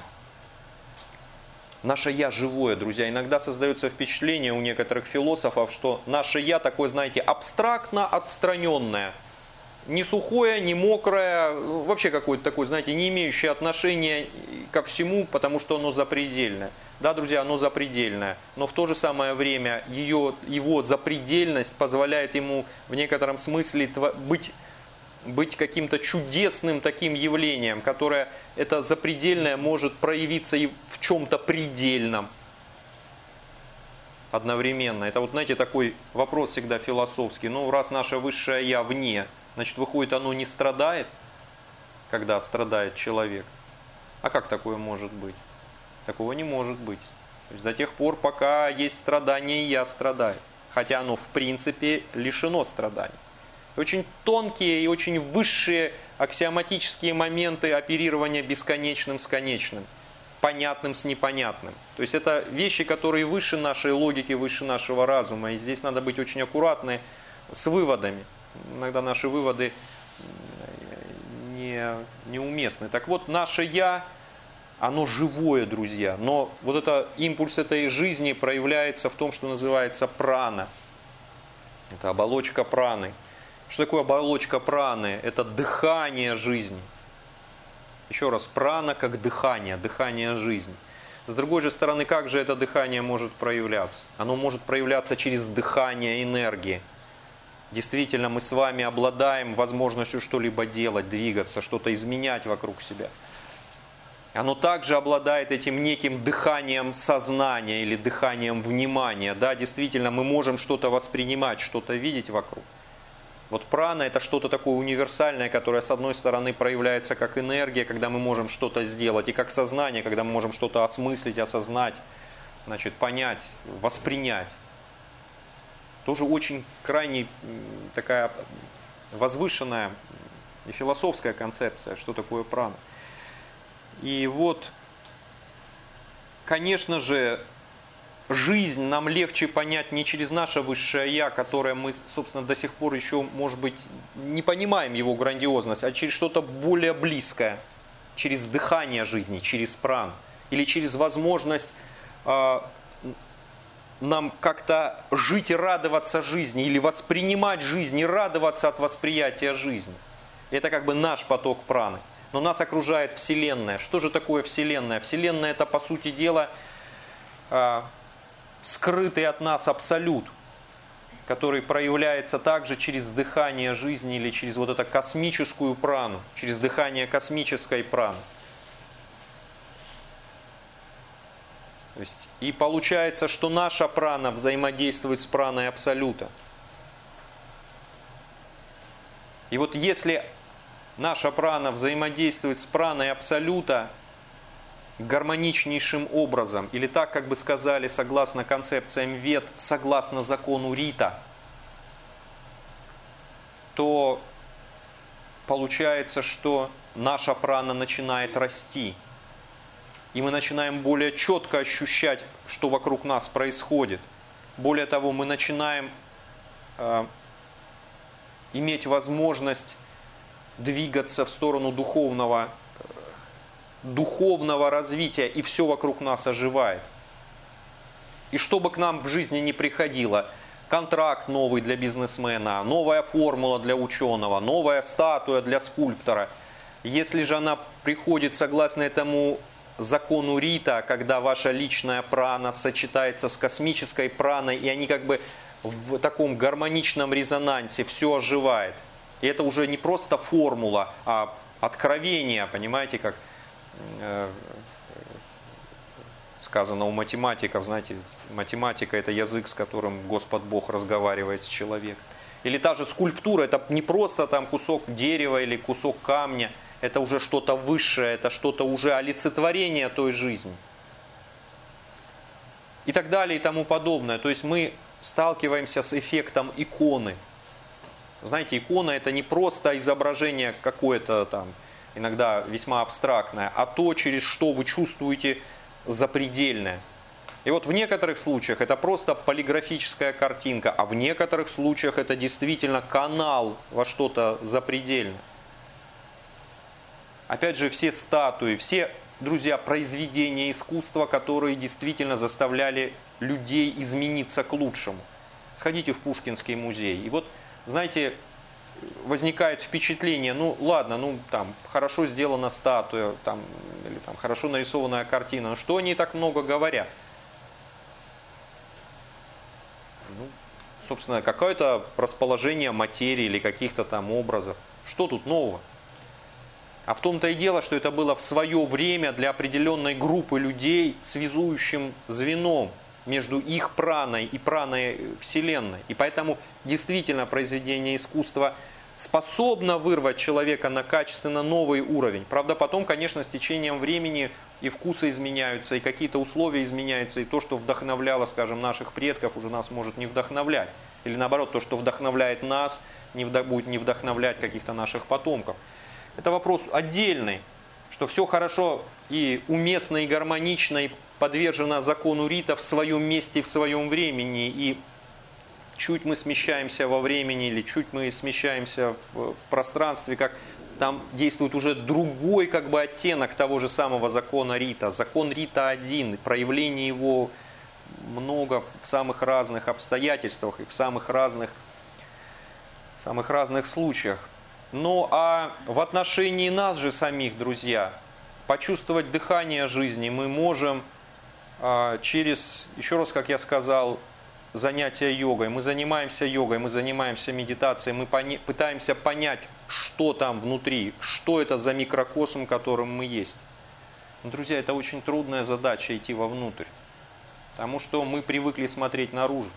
Наше «я» живое, друзья. Иногда создается впечатление у некоторых философов, что наше «я» такое, знаете, абстрактно отстраненное. Не сухое, не мокрое, вообще какое-то такое, знаете, не имеющее отношения ко всему, потому что оно запредельное. Да, друзья, оно запредельное, но в то же самое время ее, его запредельность позволяет ему в некотором смысле быть... быть каким-то чудесным таким явлением, которое это запредельное может проявиться и в чем-то предельном одновременно. Это вот, знаете, такой вопрос всегда философский. Ну, раз наше высшее Я вне, значит, выходит, оно не страдает, когда страдает человек. А как такое может быть? Такого не может быть. То есть до тех пор, пока есть страдание, Я страдаю. Хотя оно, в принципе, лишено страданий. Очень тонкие и очень высшие аксиоматические моменты оперирования бесконечным с конечным, понятным с непонятным. То есть это вещи, которые выше нашей логики, выше нашего разума. И здесь надо быть очень аккуратны с выводами. Иногда наши выводы не, неуместны. Так вот, наше «я», оно живое, друзья. Но вот это, импульс этой жизни проявляется в том, что называется прана. Это оболочка праны. Что такое оболочка праны? Это дыхание жизни. Еще раз, прана как дыхание, дыхание жизни. С другой же стороны, как же это дыхание может проявляться? Оно может проявляться через дыхание энергии. Действительно, мы с вами обладаем возможностью что-либо делать, двигаться, что-то изменять вокруг себя. Оно также обладает этим неким дыханием сознания или дыханием внимания. Да, действительно, мы можем что-то воспринимать, что-то видеть вокруг. Вот прана – это что-то такое универсальное, которое, с одной стороны, проявляется как энергия, когда мы можем что-то сделать, и как сознание, когда мы можем что-то осмыслить, осознать, значит, понять, воспринять. Тоже очень крайне такая возвышенная и философская концепция, что такое прана. И вот, конечно же, жизнь нам легче понять не через наше высшее Я, которое мы, собственно, до сих пор еще, может быть, не понимаем его грандиозность, а через что-то более близкое, через дыхание жизни, через пран. или через возможность э, нам как-то жить и радоваться жизни, или воспринимать жизнь и радоваться от восприятия жизни. Это как бы наш поток праны. Но нас окружает Вселенная. Что же такое Вселенная? Вселенная — это, по сути дела, э, скрытый от нас абсолют, который проявляется также через дыхание жизни или через вот эту космическую прану, через дыхание космической праны. То есть, и получается, что наша прана взаимодействует с праной Абсолюта. И вот если наша прана взаимодействует с праной Абсолюта гармоничнейшим образом, или так, как бы сказали, согласно концепциям Вед, согласно закону Рита, то получается, что наша прана начинает расти. И мы начинаем более четко ощущать, что вокруг нас происходит. Более того, мы начинаем э, иметь возможность двигаться в сторону духовного, э, духовного развития, и все вокруг нас оживает. И что бы к нам в жизни ни приходило, контракт новый для бизнесмена, новая формула для ученого, новая статуя для скульптора, если же она приходит согласно этому закону Рита, когда ваша личная прана сочетается с космической праной, и они как бы в таком гармоничном резонансе, все оживает. И это уже не просто формула, а откровение, понимаете, как э, сказано у математиков, знаете, математика — это язык, с которым Господь Бог разговаривает с человеком. Или та же скульптура — это не просто там кусок дерева или кусок камня, это уже что-то высшее, это что-то уже олицетворение той жизни. И так далее и тому подобное. То есть мы сталкиваемся с эффектом иконы. Знаете, икона — это не просто изображение какое-то там, иногда весьма абстрактное, а то, через что вы чувствуете запредельное. И вот в некоторых случаях это просто полиграфическая картинка, а в некоторых случаях это действительно канал во что-то запредельное. Опять же, все статуи, все, друзья, произведения искусства, которые действительно заставляли людей измениться к лучшему. Сходите в Пушкинский музей. И вот, знаете, возникает впечатление, ну ладно, ну там хорошо сделана статуя, там, или там хорошо нарисованная картина, но что они так много говорят? Ну, собственно, какое-то расположение материи или каких-то там образов. Что тут нового? А в том-то и дело, что это было в свое время для определенной группы людей связующим звеном между их праной и праной Вселенной. И поэтому действительно произведение искусства способно вырвать человека на качественно новый уровень. Правда, потом, конечно, с течением времени и вкусы изменяются, и какие-то условия изменяются, и то, что вдохновляло, скажем, наших предков, уже нас может не вдохновлять. Или наоборот, то, что вдохновляет нас, не вдох... будет не вдохновлять каких-то наших потомков. Это вопрос отдельный, что все хорошо и уместно, и гармонично, и подвержено закону Рита в своем месте и в своем времени. И чуть мы смещаемся во времени или чуть мы смещаемся в, в пространстве, как там действует уже другой как бы оттенок того же самого закона Рита. Закон Рита один, проявление его много в самых разных обстоятельствах и в самых разных, самых разных случаях. Ну а в отношении нас же самих, друзья, почувствовать дыхание жизни мы можем а, через, еще раз, как я сказал, занятия йогой. Мы занимаемся йогой, мы занимаемся медитацией, мы пони- пытаемся понять, что там внутри, что это за микрокосм, которым мы есть. Но, друзья, это очень трудная задача — идти вовнутрь, потому что мы привыкли смотреть наружу.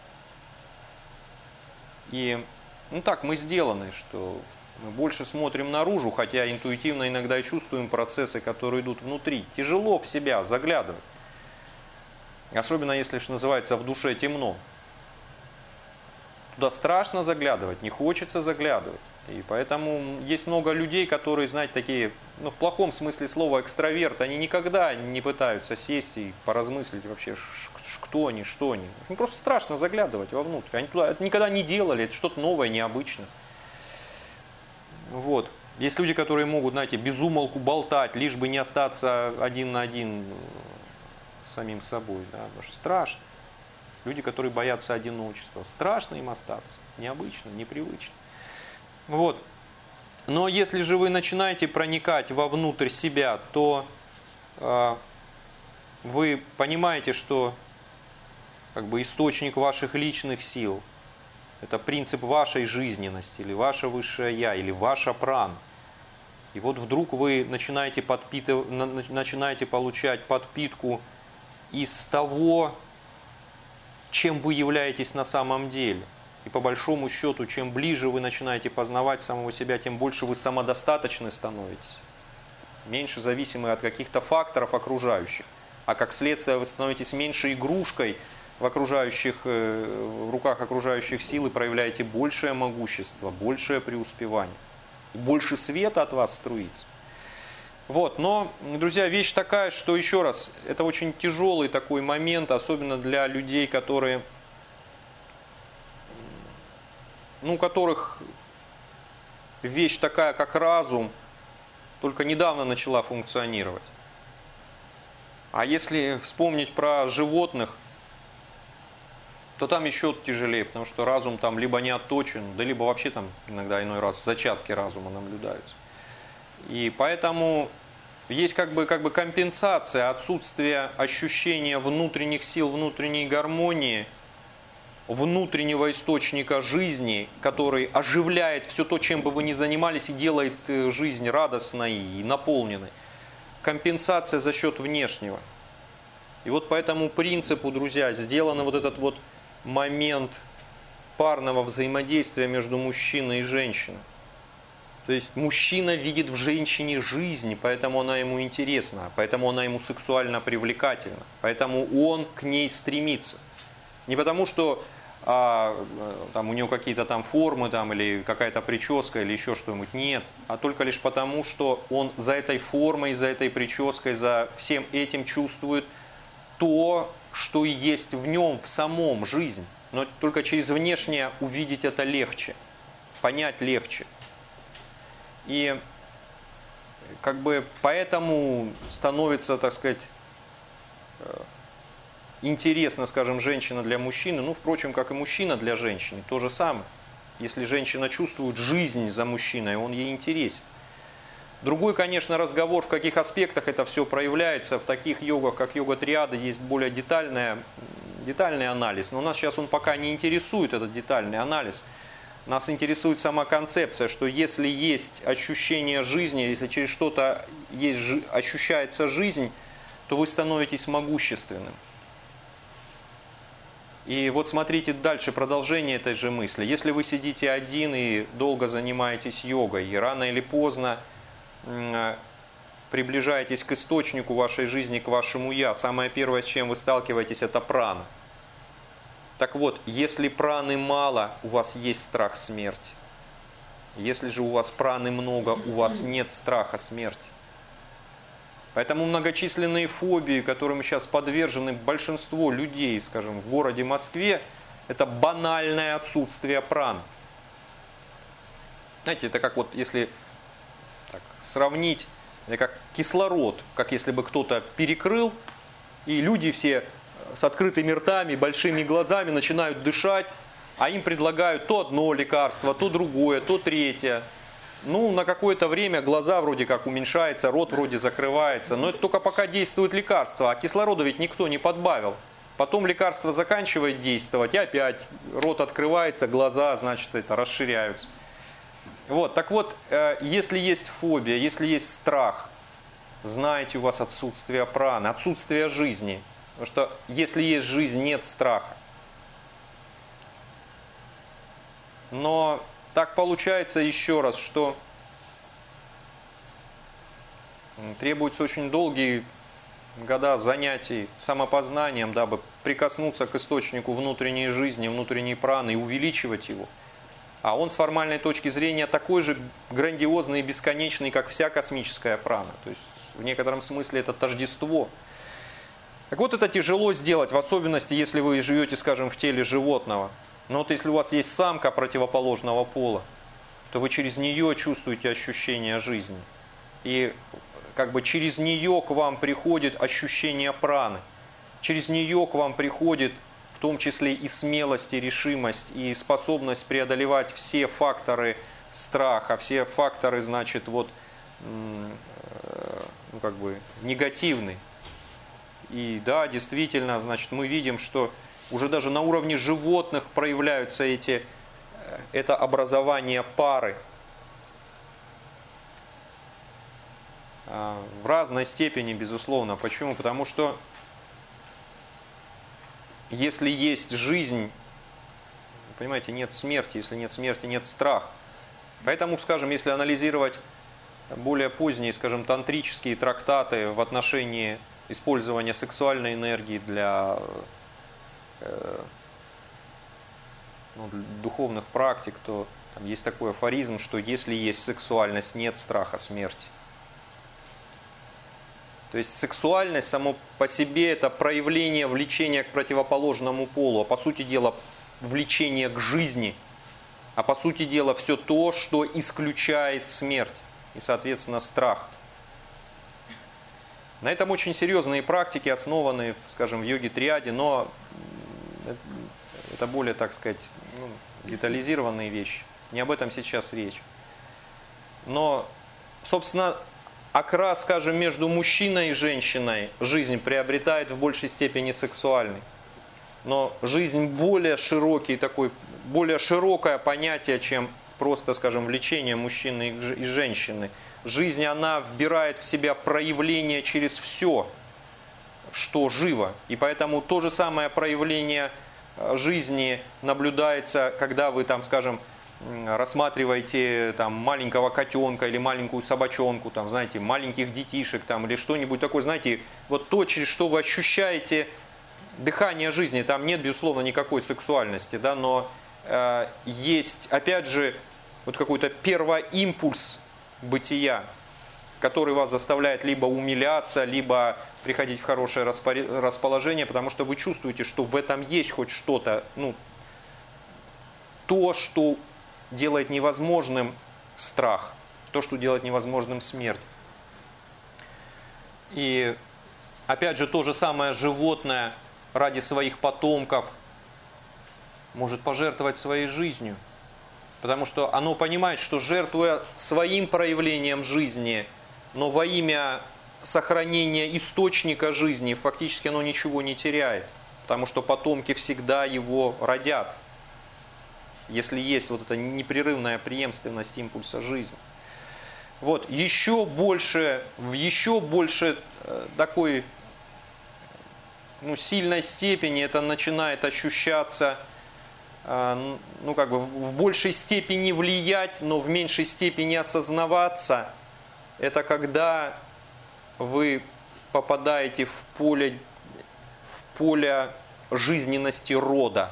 И ну так мы сделаны, что мы больше смотрим наружу, хотя интуитивно иногда и чувствуем процессы, которые идут внутри. Тяжело в себя заглядывать. Особенно если, что называется, в душе темно. Туда страшно заглядывать, не хочется заглядывать. И поэтому есть много людей, которые, знаете, такие, ну в плохом смысле слова, экстраверты. Они никогда не пытаются сесть и поразмыслить вообще, кто они, что они. Им просто страшно заглядывать вовнутрь. Они туда это никогда не делали, это что-то новое, необычное. Вот. Есть люди, которые могут, знаете, без умолку болтать, лишь бы не остаться один на один с самим собой. Да? Потому что страшно. Люди, которые боятся одиночества. Страшно им остаться. Необычно, непривычно. Вот. Но если же вы начинаете проникать вовнутрь себя, то э, вы понимаете, что как бы источник ваших личных сил – это принцип вашей жизненности, или ваше высшее Я, или ваша прана. И вот вдруг вы начинаете, подпитыв... начинаете получать подпитку из того, чем вы являетесь на самом деле. И по большому счету, чем ближе вы начинаете познавать самого себя, тем больше вы самодостаточны становитесь. Меньше зависимы от каких-то факторов окружающих. А как следствие вы становитесь меньше игрушкой в, окружающих, в руках окружающих сил и проявляете большее могущество, большее преуспевание. Больше света от вас струится. Вот, но, друзья, вещь такая, что, еще раз, это очень тяжелый такой момент, особенно для людей, которые, ну, у которых вещь такая, как разум, только недавно начала функционировать. А если вспомнить про животных, то там еще тяжелее, потому что разум там либо не отточен, да либо вообще там иногда иной раз зачатки разума наблюдаются. И поэтому есть как бы, как бы компенсация, отсутствие ощущения внутренних сил, внутренней гармонии, внутреннего источника жизни, который оживляет все то, чем бы вы ни занимались, и делает жизнь радостной и наполненной. Компенсация за счет внешнего. И вот по этому принципу, друзья, сделан вот этот вот момент парного взаимодействия между мужчиной и женщиной. То есть мужчина видит в женщине жизнь, поэтому она ему интересна, поэтому она ему сексуально привлекательна, поэтому он к ней стремится. Не потому, что а, там, у нее какие-то там формы там, или какая-то прическа или еще что-нибудь, нет, а только лишь потому, что он за этой формой, за этой прической, за всем этим чувствует то, что и есть в нем, в самом жизнь. Но только через внешнее увидеть это легче, понять легче. И как бы поэтому становится, так сказать, интересно, скажем, женщина для мужчины, ну, впрочем, как и мужчина для женщины, то же самое. Если женщина чувствует жизнь за мужчиной, он ей интересен. Другой, конечно, разговор, в каких аспектах это все проявляется. В таких йогах, как йога-триада, есть более детальная, детальный анализ. Но нас сейчас он пока не интересует, этот детальный анализ. Нас интересует сама концепция, что если есть ощущение жизни, если через что-то есть, ощущается жизнь, то вы становитесь могущественным. И вот смотрите дальше, продолжение этой же мысли. Если вы сидите один и долго занимаетесь йогой, и рано или поздно приближаетесь к источнику вашей жизни, к вашему «я», самое первое, с чем вы сталкиваетесь, это прана. Так вот, если праны мало, у вас есть страх смерти. Если же у вас праны много, у вас нет страха смерти. Поэтому многочисленные фобии, которым сейчас подвержены большинство людей, скажем, в городе Москве, это банальное отсутствие праны. Знаете, это как вот если так, сравнить, это как кислород, как если бы кто-то перекрыл, и люди все с открытыми ртами, большими глазами начинают дышать, а им предлагают то одно лекарство, то другое, то третье. Ну, на какое-то время глаза вроде как уменьшаются, рот вроде закрывается, но это только пока действует лекарство, а кислорода ведь никто не подбавил. Потом лекарство заканчивает действовать, и опять рот открывается, глаза, значит, это расширяются. Вот, так вот, если есть фобия, если есть страх, знаете, у вас отсутствие праны, отсутствие жизни. Потому что если есть жизнь, нет страха. Но так получается еще раз, что требуются очень долгие года занятий самопознанием, дабы прикоснуться к источнику внутренней жизни, внутренней праны и увеличивать его. А он с формальной точки зрения такой же грандиозный и бесконечный, как вся космическая прана. То есть в некотором смысле это тождество. Так вот, это тяжело сделать, в особенности, если вы живете, скажем, в теле животного. Но вот если у вас есть самка противоположного пола, то вы через нее чувствуете ощущение жизни. И как бы через нее к вам приходит ощущение праны. Через нее к вам приходит в том числе и смелость, и решимость, и способность преодолевать все факторы страха, все факторы, значит, вот, ну, как бы, негативные. И да, действительно, значит, мы видим, что уже даже на уровне животных проявляются эти, это образование пары. В разной степени, безусловно. Почему? Потому что если есть жизнь, понимаете, нет смерти. Если нет смерти, нет страха. Поэтому, скажем, если анализировать более поздние, скажем, тантрические трактаты в отношении использования сексуальной энергии для, э, ну, для духовных практик, то там есть такой афоризм, что если есть сексуальность, нет страха смерти. То есть сексуальность само по себе это проявление влечения к противоположному полу, а по сути дела влечение к жизни, а по сути дела все то, что исключает смерть и, соответственно, страх. На этом очень серьезные практики, основанные, скажем, в йоге-триаде, но это более, так сказать, ну, детализированные вещи. Не об этом сейчас речь. Но, собственно, окрас, скажем, между мужчиной и женщиной жизнь приобретает в большей степени сексуальный. Но жизнь более широкий такой, более широкое понятие, чем просто, скажем, влечение мужчины и женщины. Жизнь, она вбирает в себя проявление через все, что живо. И поэтому то же самое проявление жизни наблюдается, когда вы, там, скажем, рассматриваете там, маленького котенка или маленькую собачонку, там, знаете, маленьких детишек там, или что-нибудь такое, знаете, вот то, через что вы ощущаете дыхание жизни, там нет, безусловно, никакой сексуальности, да, но э, есть, опять же, вот какой-то первоимпульс бытия, который вас заставляет либо умиляться, либо приходить в хорошее расположение, потому что вы чувствуете, что в этом есть хоть что-то, ну, то, что делает невозможным страх, то, что делает невозможным смерть. И опять же, то же самое животное ради своих потомков может пожертвовать своей жизнью, потому что оно понимает, что жертвуя своим проявлением жизни, но во имя сохранения источника жизни, фактически оно ничего не теряет, потому что потомки всегда его родят, если есть вот эта непрерывная преемственность импульса жизни. Вот, еще больше, в еще больше такой, ну, сильной степени это начинает ощущаться, ну, как бы в большей степени влиять, но в меньшей степени осознаваться. Это когда вы попадаете в поле, в поле жизненности рода.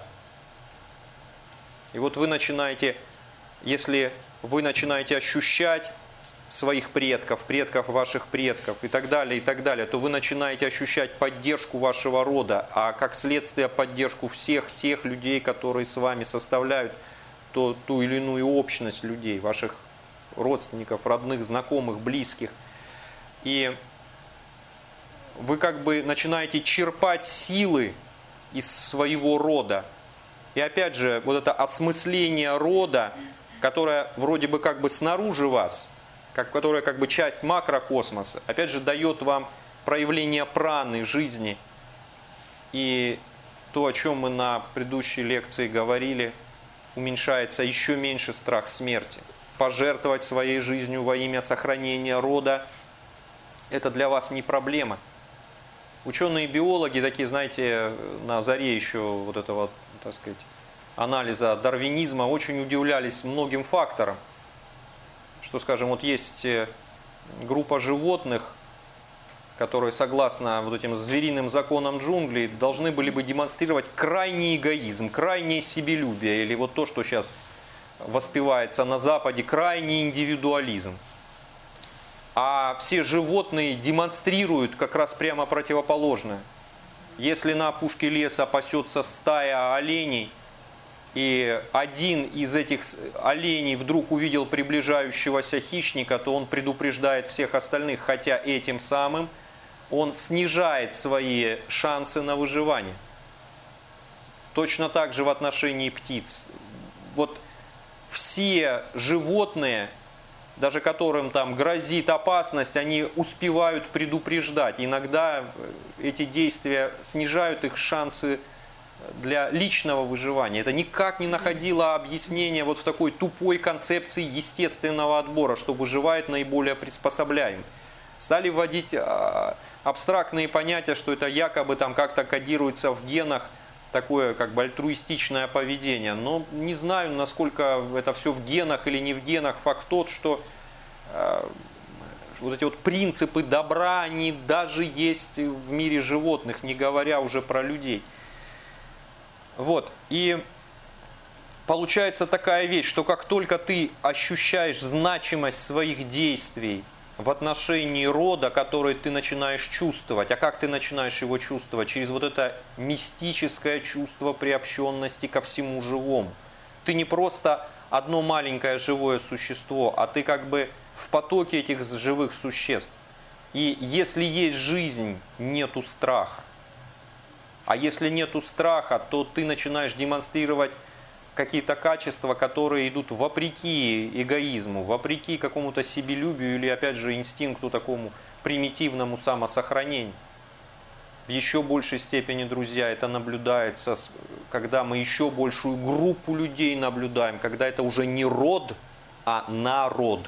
И вот вы начинаете, если вы начинаете ощущать своих предков, предков ваших предков и так далее, и так далее, то вы начинаете ощущать поддержку вашего рода, а как следствие поддержку всех тех людей, которые с вами составляют то, ту или иную общность людей, ваших родственников, родных, знакомых, близких. И вы как бы начинаете черпать силы из своего рода. И опять же, вот это осмысление рода, которое вроде бы как бы снаружи вас, как, которая как бы часть макрокосмоса, опять же дает вам проявление праны жизни. И то, о чем мы на предыдущей лекции говорили, уменьшается еще меньше страх смерти. Пожертвовать своей жизнью во имя сохранения рода – это для вас не проблема. Ученые-биологи, такие, знаете, на заре еще вот этого, так сказать, анализа дарвинизма, очень удивлялись многим факторам. Что, скажем, вот есть группа животных, которые, согласно вот этим звериным законам джунглей, должны были бы демонстрировать крайний эгоизм, крайнее себелюбие, или вот то, что сейчас воспевается на Западе, крайний индивидуализм. А все животные демонстрируют как раз прямо противоположное. Если на опушке леса пасется стая оленей, и один из этих оленей вдруг увидел приближающегося хищника, то он предупреждает всех остальных, хотя этим самым он снижает свои шансы на выживание. Точно так же в отношении птиц. Вот все животные, даже которым там грозит опасность, они успевают предупреждать. Иногда эти действия снижают их шансы для личного выживания. Это никак не находило объяснения вот в такой тупой концепции естественного отбора, что выживает наиболее приспособляемый. Стали вводить абстрактные понятия, что это якобы там как-то кодируется в генах, такое как бы альтруистичное поведение. Но не знаю, насколько это все в генах или не в генах. Факт тот, что э, вот эти вот принципы добра, они даже есть в мире животных, не говоря уже про людей. Вот. И получается такая вещь, что как только ты ощущаешь значимость своих действий в отношении рода, который ты начинаешь чувствовать. А как ты начинаешь его чувствовать? Через вот это мистическое чувство приобщенности ко всему живому. Ты не просто одно маленькое живое существо, а ты как бы в потоке этих живых существ. И если есть жизнь, нету страха. А если нету страха, то ты начинаешь демонстрировать какие-то качества, которые идут вопреки эгоизму, вопреки какому-то себелюбию или, опять же, инстинкту такому примитивному самосохранению. В еще большей степени, друзья, это наблюдается, когда мы еще большую группу людей наблюдаем, когда это уже не род, а народ.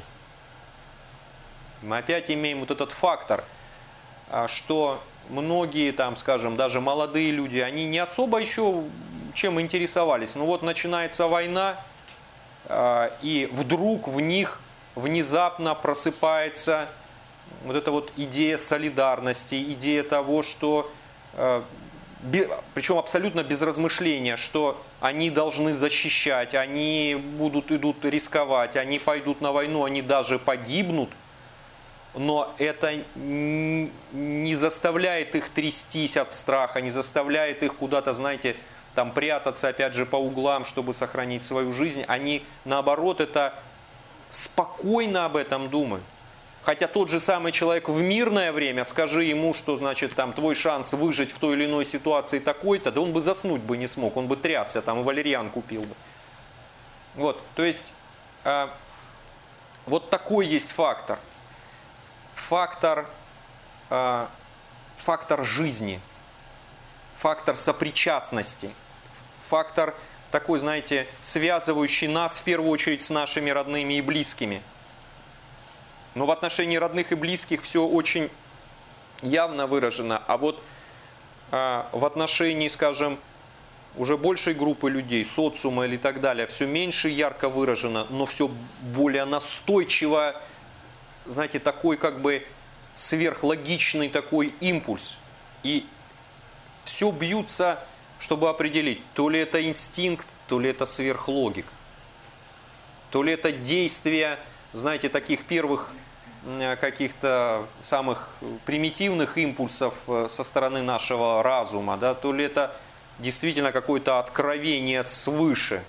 Мы опять имеем вот этот фактор, что многие, там, скажем, даже молодые люди, они не особо еще чем интересовались. Ну вот начинается война, и вдруг в них внезапно просыпается вот эта вот идея солидарности, идея того, что, причем абсолютно без размышления, что они должны защищать, они будут, идут рисковать, они пойдут на войну, они даже погибнут. Но это не заставляет их трястись от страха, не заставляет их куда-то, знаете, там прятаться опять же по углам, чтобы сохранить свою жизнь. Они, наоборот, это спокойно об этом думают. Хотя тот же самый человек в мирное время, скажи ему, что, значит, там твой шанс выжить в той или иной ситуации такой-то, да он бы заснуть бы не смог, он бы трясся, там и валерьян купил бы. Вот, то есть, э, вот такой есть фактор. Фактор, э, фактор жизни, фактор сопричастности, фактор такой, знаете, связывающий нас в первую очередь с нашими родными и близкими. Но в отношении родных и близких все очень явно выражено, а вот э, в отношении, скажем, уже большей группы людей, социума или так далее, все меньше ярко выражено, но все более настойчиво, знаете, такой как бы сверхлогичный такой импульс. И все бьются, чтобы определить, то ли это инстинкт, то ли это сверхлогика. То ли это действие, знаете, таких первых каких-то самых примитивных импульсов со стороны нашего разума, да, то ли это действительно какое-то откровение свыше.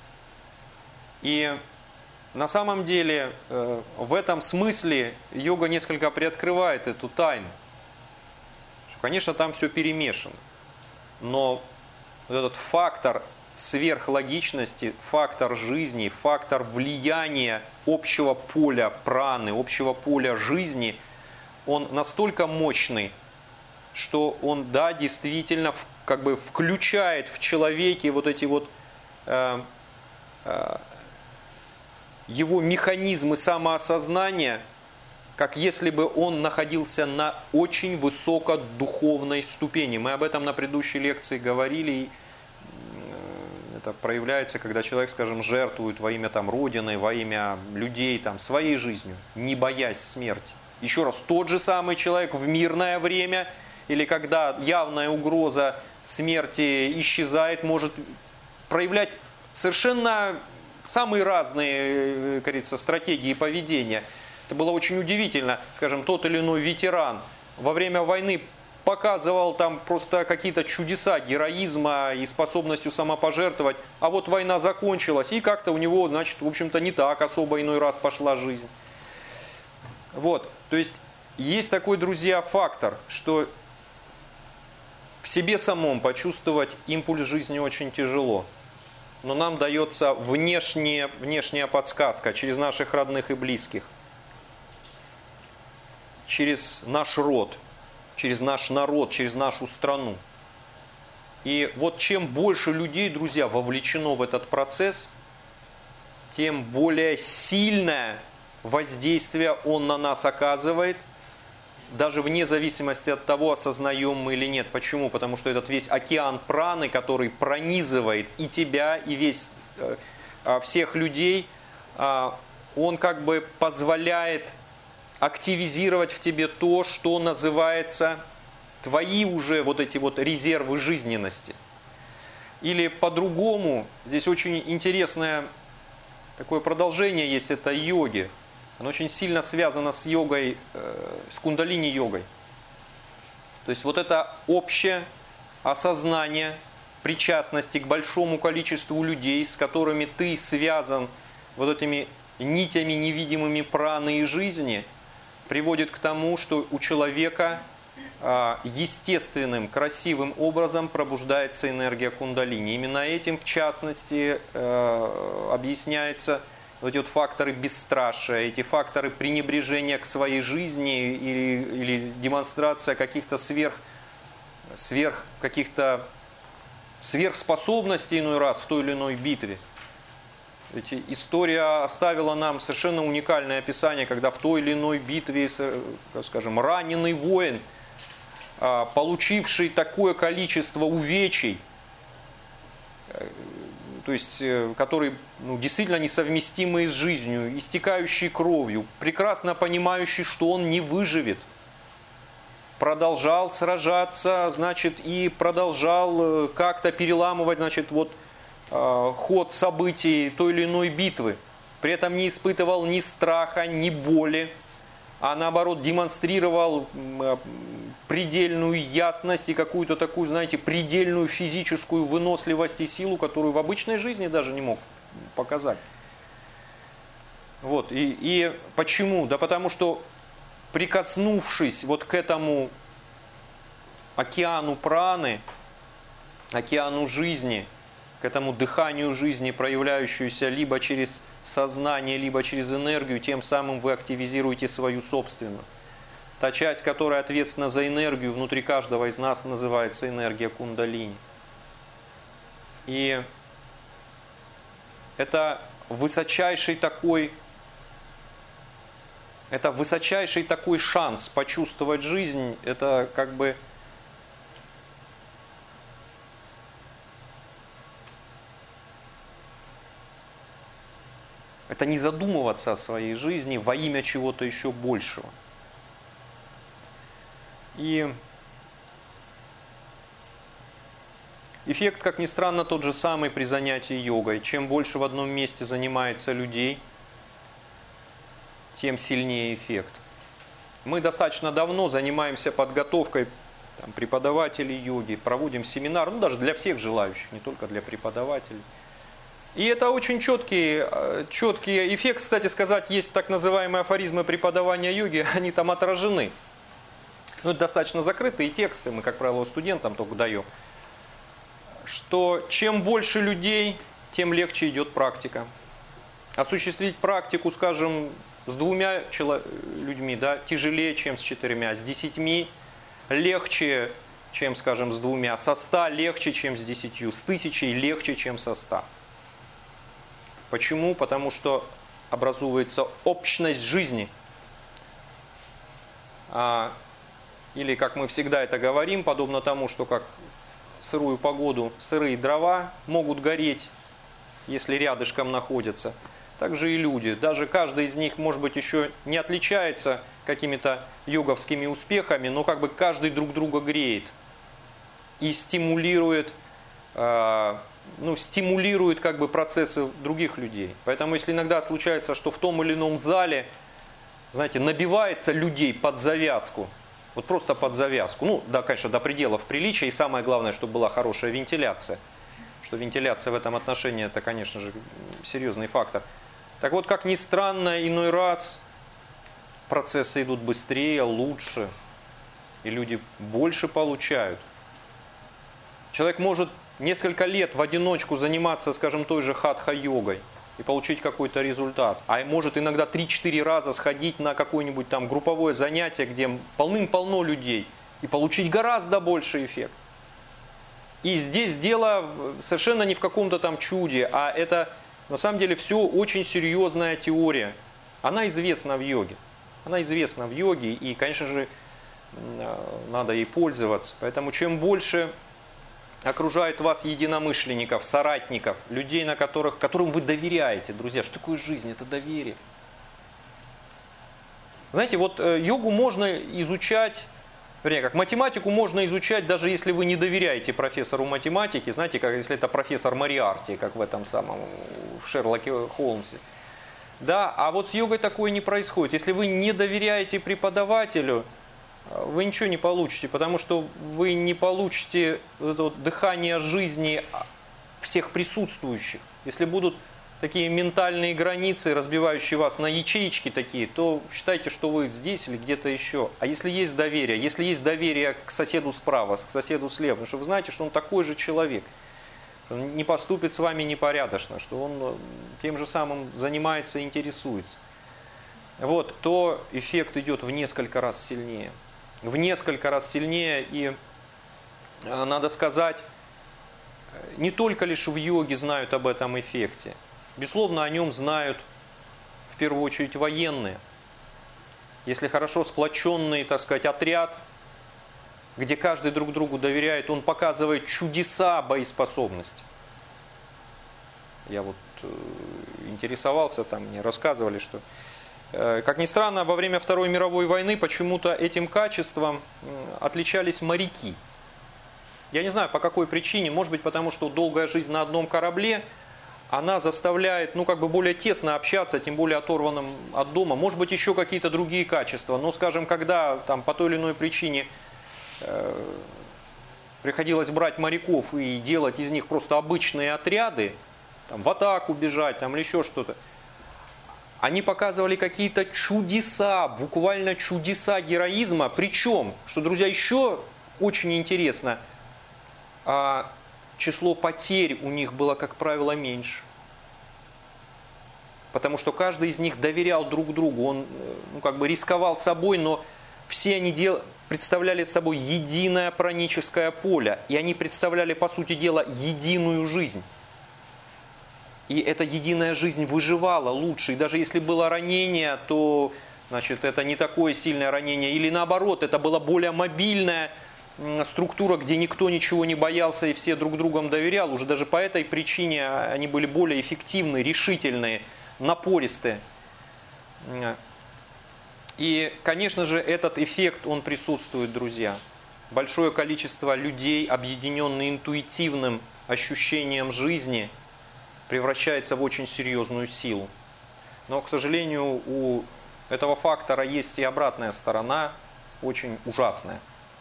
И на самом деле, в этом смысле йога несколько приоткрывает эту тайну. Что, конечно, там все перемешано. Но вот этот фактор сверхлогичности, фактор жизни, фактор влияния общего поля праны, общего поля жизни, он настолько мощный, что он, да, действительно как бы включает в человеке вот эти вот э, э, его механизмы самоосознания, как если бы он находился на очень высокодуховной ступени. Мы об этом на предыдущей лекции говорили, и это проявляется, когда человек, скажем, жертвует во имя там, Родины, во имя людей, там, своей жизнью, не боясь смерти. Еще раз, тот же самый человек в мирное время, или когда явная угроза смерти исчезает, может проявлять совершенно самые разные, как говорится, стратегии поведения. Это было очень удивительно. Скажем, тот или иной ветеран во время войны показывал там просто какие-то чудеса героизма и способностью самопожертвовать, а вот война закончилась, и как-то у него, значит, в общем-то, не так особо иной раз пошла жизнь. Вот, то есть есть такой, друзья, фактор, что в себе самом почувствовать импульс жизни очень тяжело. Но нам дается внешняя, внешняя подсказка через наших родных и близких, через наш род, через наш народ, через нашу страну. И вот чем больше людей, друзья, вовлечено в этот процесс, тем более сильное воздействие он на нас оказывает, даже вне зависимости от того, осознаем мы или нет. Почему? Потому что этот весь океан праны, который пронизывает и тебя, и весь, э, всех людей, э, он как бы позволяет активизировать в тебе то, что называется твои уже вот эти вот резервы жизненности. Или по-другому, здесь очень интересное такое продолжение есть, это йоги. Оно очень сильно связано с йогой, э, с кундалини-йогой. То есть вот это общее осознание причастности к большому количеству людей, с которыми ты связан вот этими нитями невидимыми праны и жизни, приводит к тому, что у человека э, естественным, красивым образом пробуждается энергия кундалини. Именно этим, в частности, э, объясняется вот эти вот факторы бесстрашия, эти факторы пренебрежения к своей жизни или, или демонстрация каких-то сверх, сверх каких-то сверхспособностей иной раз в той или иной битве. Ведь история оставила нам совершенно уникальное описание, когда в той или иной битве, скажем, раненый воин, получивший такое количество увечий, то есть, который ну, действительно несовместимый с жизнью, истекающий кровью, прекрасно понимающий, что он не выживет, продолжал сражаться, значит, и продолжал как-то переламывать, значит, вот ход событий той или иной битвы. При этом не испытывал ни страха, ни боли, а наоборот демонстрировал предельную ясность и какую-то такую, знаете, предельную физическую выносливость и силу, которую в обычной жизни даже не мог показать. Вот. И, и почему? Да потому что, прикоснувшись вот к этому океану праны, океану жизни, к этому дыханию жизни, проявляющуюся либо через сознание, либо через энергию, тем самым вы активизируете свою собственную. Та часть, которая ответственна за энергию, внутри каждого из нас называется энергия кундалини. И это высочайший такой, это высочайший такой шанс почувствовать жизнь, это как бы это не задумываться о своей жизни во имя чего-то еще большего. И эффект, как ни странно, тот же самый при занятии йогой. Чем больше в одном месте занимается людей, тем сильнее эффект. Мы достаточно давно занимаемся подготовкой там, преподавателей йоги, проводим семинар, ну даже для всех желающих, не только для преподавателей. И это очень четкий, четкий эффект. Кстати сказать, есть так называемые афоризмы преподавания йоги, они там отражены. Ну, это достаточно закрытые тексты, мы, как правило, студентам только даем. Что чем больше людей, тем легче идет практика. Осуществить практику, скажем, с двумя людьми, да, тяжелее, чем с четырьмя. С десятьми легче, чем, скажем, с двумя. Со ста легче, чем с десятью. С тысячей легче, чем со ста. Почему? Потому что образуется общность жизни. А, или, как мы всегда это говорим, подобно тому, что как в сырую погоду сырые дрова могут гореть, если рядышком находятся. Так же и люди. Даже каждый из них, может быть, еще не отличается какими-то йоговскими успехами, но как бы каждый друг друга греет и стимулирует ну, стимулирует как бы процессы других людей. Поэтому если иногда случается, что в том или ином зале, знаете, набивается людей под завязку, Вот просто под завязку. Ну, да, конечно, до пределов приличия. И самое главное, чтобы была хорошая вентиляция. Что вентиляция в этом отношении, это, конечно же, серьезный фактор. Так вот, как ни странно, иной раз процессы идут быстрее, лучше. И люди больше получают. Человек может несколько лет в одиночку заниматься, скажем, той же хатха-йогой и получить какой-то результат. А может иногда три-четыре раза сходить на какое-нибудь там групповое занятие, где полным-полно людей, и получить гораздо больший эффект. И здесь дело совершенно не в каком-то там чуде, а это на самом деле все очень серьезная теория. Она известна в йоге. Она известна в йоге, и, конечно же, надо ей пользоваться. Поэтому чем больше окружает вас единомышленников, соратников, людей, на которых, которым вы доверяете, друзья. Что такое жизнь? Это доверие. Знаете, вот йогу можно изучать, вернее, как математику можно изучать, даже если вы не доверяете профессору математики, знаете, как если это профессор Мориарти, как в этом самом, в Шерлоке Холмсе. Да, а вот с йогой такое не происходит. Если вы не доверяете преподавателю, вы ничего не получите, потому что вы не получите это вот дыхание жизни всех присутствующих. Если будут такие ментальные границы, разбивающие вас на ячеечки такие, то считайте, что вы здесь или где-то еще. А если есть доверие, если есть доверие к соседу справа, к соседу слева, потому что вы знаете, что он такой же человек, он не поступит с вами непорядочно, что он тем же самым занимается и интересуется, вот, то эффект идет в несколько раз сильнее. В несколько раз сильнее, и надо сказать, не только лишь в йоге знают об этом эффекте. Безусловно, о нем знают в первую очередь военные. Если хорошо сплоченный, так сказать, отряд, где каждый друг другу доверяет, он показывает чудеса боеспособности. Я вот интересовался, там мне рассказывали, что, как ни странно, во время Второй мировой войны почему-то этим качеством отличались моряки. Я не знаю, по какой причине. Может быть, потому что долгая жизнь на одном корабле, она заставляет, ну, как бы более тесно общаться, тем более оторванным от дома. Может быть, еще какие-то другие качества. Но, скажем, когда там, по той или иной причине э, приходилось брать моряков и делать из них просто обычные отряды, там, в атаку бежать там, или еще что-то, они показывали какие-то чудеса, буквально чудеса героизма. Причем, что, друзья, еще очень интересно, число потерь у них было, как правило, меньше. Потому что каждый из них доверял друг другу. Он, ну, как бы рисковал собой, но все они дел... представляли собой единое праническое поле. И они представляли, по сути дела, единую жизнь. И эта единая жизнь выживала лучше. И даже если было ранение, то, значит, это не такое сильное ранение. Или наоборот, это была более мобильная структура, где никто ничего не боялся и все друг другом доверял. Уже даже по этой причине они были более эффективны, решительные, напористые. И, конечно же, этот эффект, он присутствует, друзья. Большое количество людей, объединенные интуитивным ощущением жизни, превращается в очень серьезную силу. Но, к сожалению, у этого фактора есть и обратная сторона, очень ужасная.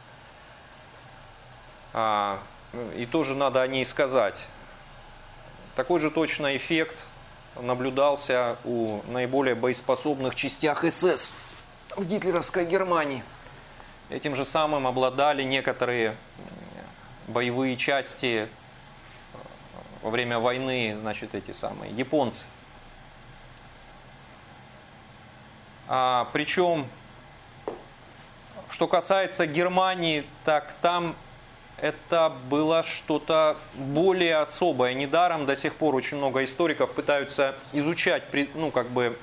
И тоже надо о ней сказать. Такой же точно эффект наблюдался у наиболее боеспособных частях эс эс в гитлеровской Германии. Этим же самым обладали некоторые боевые части во время войны, значит, эти самые японцы. А, причем, что касается Германии, так там это было что-то более особое. Недаром до сих пор очень много историков пытаются изучать, ну, как бы,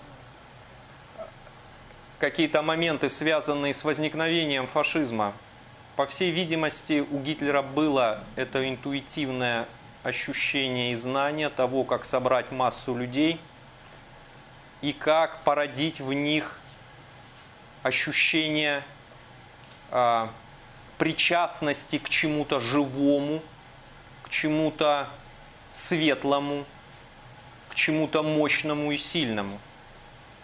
какие-то моменты, связанные с возникновением фашизма. По всей видимости, у Гитлера было это интуитивное ощущение и знание того, как собрать массу людей и как породить в них ощущение э, причастности к чему-то живому, к чему-то светлому, к чему-то мощному и сильному.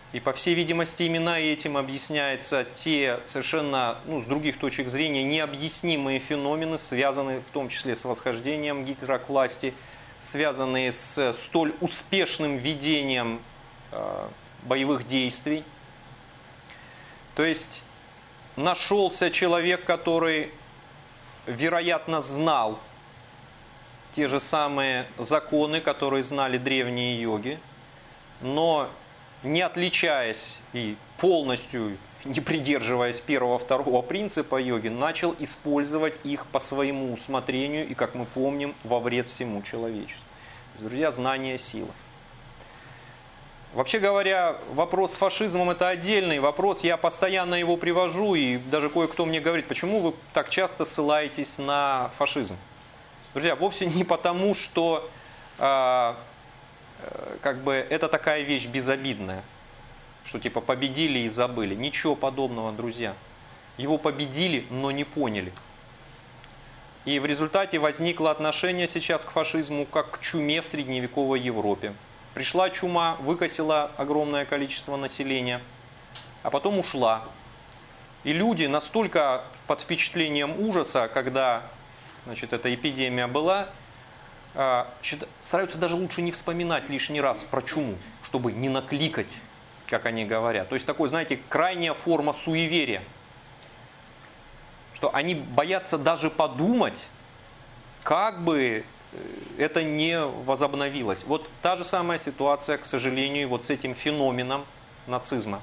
И, по всей видимости, именно этим объясняются те совершенно, ну, с других точек зрения, необъяснимые феномены, связанные в том числе с восхождением Гитлера к власти, связанные с столь успешным ведением э, боевых действий. То есть нашелся человек, который, вероятно, знал те же самые законы, которые знали древние йоги, но не отличаясь и полностью не придерживаясь первого-второго принципа йоги, начал использовать их по своему усмотрению и, как мы помним, во вред всему человечеству. Друзья, знание – сила. Вообще говоря, вопрос с фашизмом – это отдельный вопрос. Я постоянно его привожу, и даже кое-кто мне говорит, почему вы так часто ссылаетесь на фашизм. Друзья, вовсе не потому, что э, э, как бы это такая вещь безобидная, что типа победили и забыли. Ничего подобного, друзья. Его победили, но не поняли. И в результате возникло отношение сейчас к фашизму как к чуме в средневековой Европе. Пришла чума, выкосила огромное количество населения, а потом ушла. И люди настолько под впечатлением ужаса, когда, значит, эта эпидемия была, стараются даже лучше не вспоминать лишний раз про чуму, чтобы не накликать, как они говорят. То есть такой, знаете, крайняя форма суеверия. Что они боятся даже подумать, как бы это не возобновилось. Вот та же самая ситуация, к сожалению, вот с этим феноменом нацизма.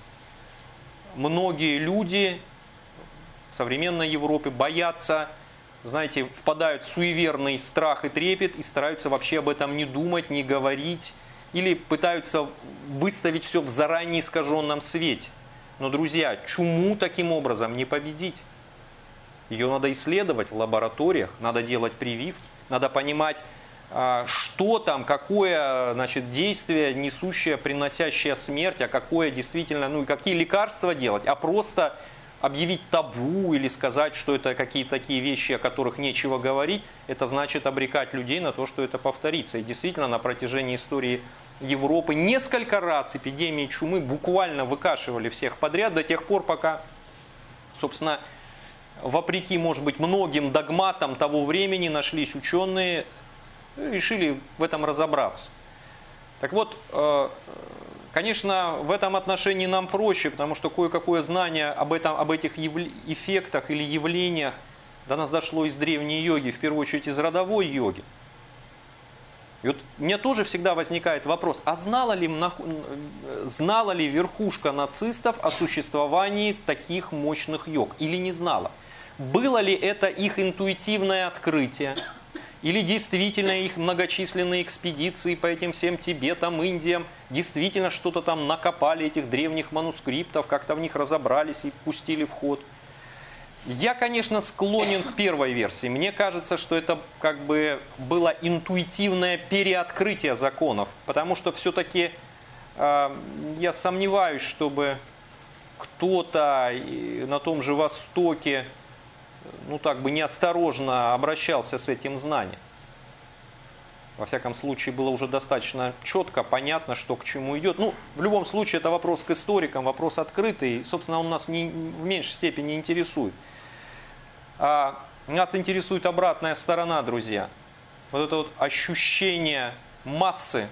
Многие люди в современной Европе боятся, знаете, впадают в суеверный страх и трепет и стараются вообще об этом не думать, не говорить, или пытаются выставить все в заранее искаженном свете. Но, друзья, чуму таким образом не победить. Ее надо исследовать в лабораториях, надо делать прививки, надо понимать, что там, какое, значит, действие, несущее, приносящее смерть, а какое действительно, ну и какие лекарства делать, а просто объявить табу или сказать, что это какие-то такие вещи, о которых нечего говорить, это значит обрекать людей на то, что это повторится. И действительно, на протяжении истории Европы несколько раз эпидемии чумы буквально выкашивали всех подряд до тех пор, пока, собственно, вопреки, может быть, многим догматам того времени нашлись ученые, решили в этом разобраться. Так вот, конечно, в этом отношении нам проще, потому что кое-какое знание об, этом, об этих эффектах или явлениях до нас дошло из древней йоги, в первую очередь из родовой йоги. И вот мне тоже всегда возникает вопрос, а знала ли, знала ли верхушка нацистов о существовании таких мощных йог или не знала? Было ли это их интуитивное открытие? Или действительно их многочисленные экспедиции по этим всем Тибетам, Индиям действительно что-то там накопали, этих древних манускриптов, как-то в них разобрались и пустили в ход? Я, конечно, склонен к первой версии. Мне кажется, что это как бы было интуитивное переоткрытие законов, потому что все-таки э, я сомневаюсь, чтобы кто-то на том же Востоке, ну так бы неосторожно обращался с этим знанием. Во всяком случае, было уже достаточно четко, понятно, что к чему идет. Ну, в любом случае, это вопрос к историкам, вопрос открытый. Собственно, он нас не, в меньшей степени интересует. А нас интересует обратная сторона, друзья. Вот это вот ощущение массы,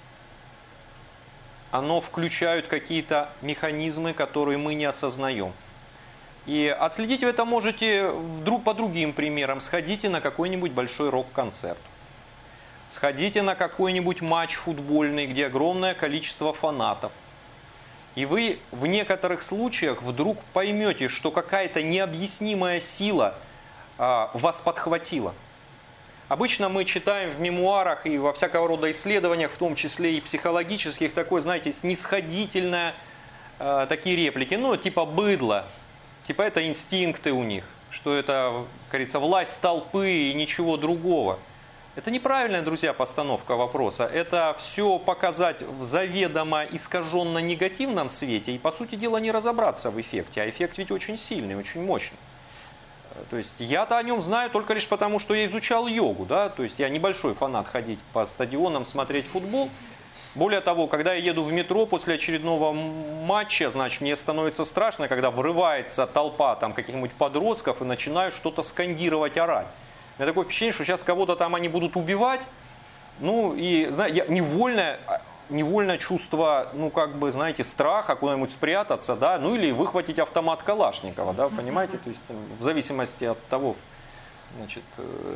оно включает какие-то механизмы, которые мы не осознаем. И отследить вы это можете вдруг по другим примерам. Сходите на какой-нибудь большой рок-концерт. Сходите на какой-нибудь матч футбольный, где огромное количество фанатов. И вы в некоторых случаях вдруг поймете, что какая-то необъяснимая сила а, вас подхватила. Обычно мы читаем в мемуарах и во всякого рода исследованиях, в том числе и психологических, такое, знаете, снисходительное, а, такие реплики, ну, типа быдло. Типа это инстинкты у них, что это, как говорится, власть толпы и ничего другого. Это неправильная, друзья, постановка вопроса. Это все показать в заведомо искаженно негативном свете и, по сути дела, не разобраться в эффекте. А эффект ведь очень сильный, очень мощный. То есть я-то о нем знаю только лишь потому, что я изучал йогу. Да? То есть я небольшой фанат ходить по стадионам, смотреть футбол. Более того, когда я еду в метро после очередного матча, значит, мне становится страшно, когда врывается толпа там каких-нибудь подростков и начинают что-то скандировать, орать. У меня такое впечатление, что сейчас кого-то там они будут убивать. Ну и, знаете, я невольно, невольно чувство, ну как бы, знаете, страха куда-нибудь спрятаться, да, ну или выхватить автомат Калашникова, да, понимаете, то есть там, в зависимости от того, значит,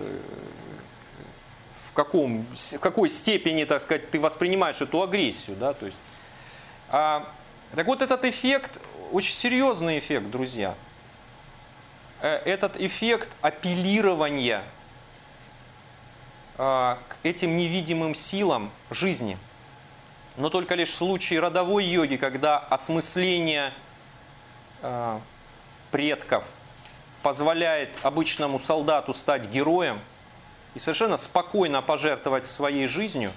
в каком, в какой степени, так сказать, ты воспринимаешь эту агрессию, да, то есть. А, так вот, этот эффект, очень серьезный эффект, друзья. Этот эффект апеллирования к этим невидимым силам жизни. Но только лишь в случае родовой йоги, когда осмысление предков позволяет обычному солдату стать героем и совершенно спокойно пожертвовать своей жизнью,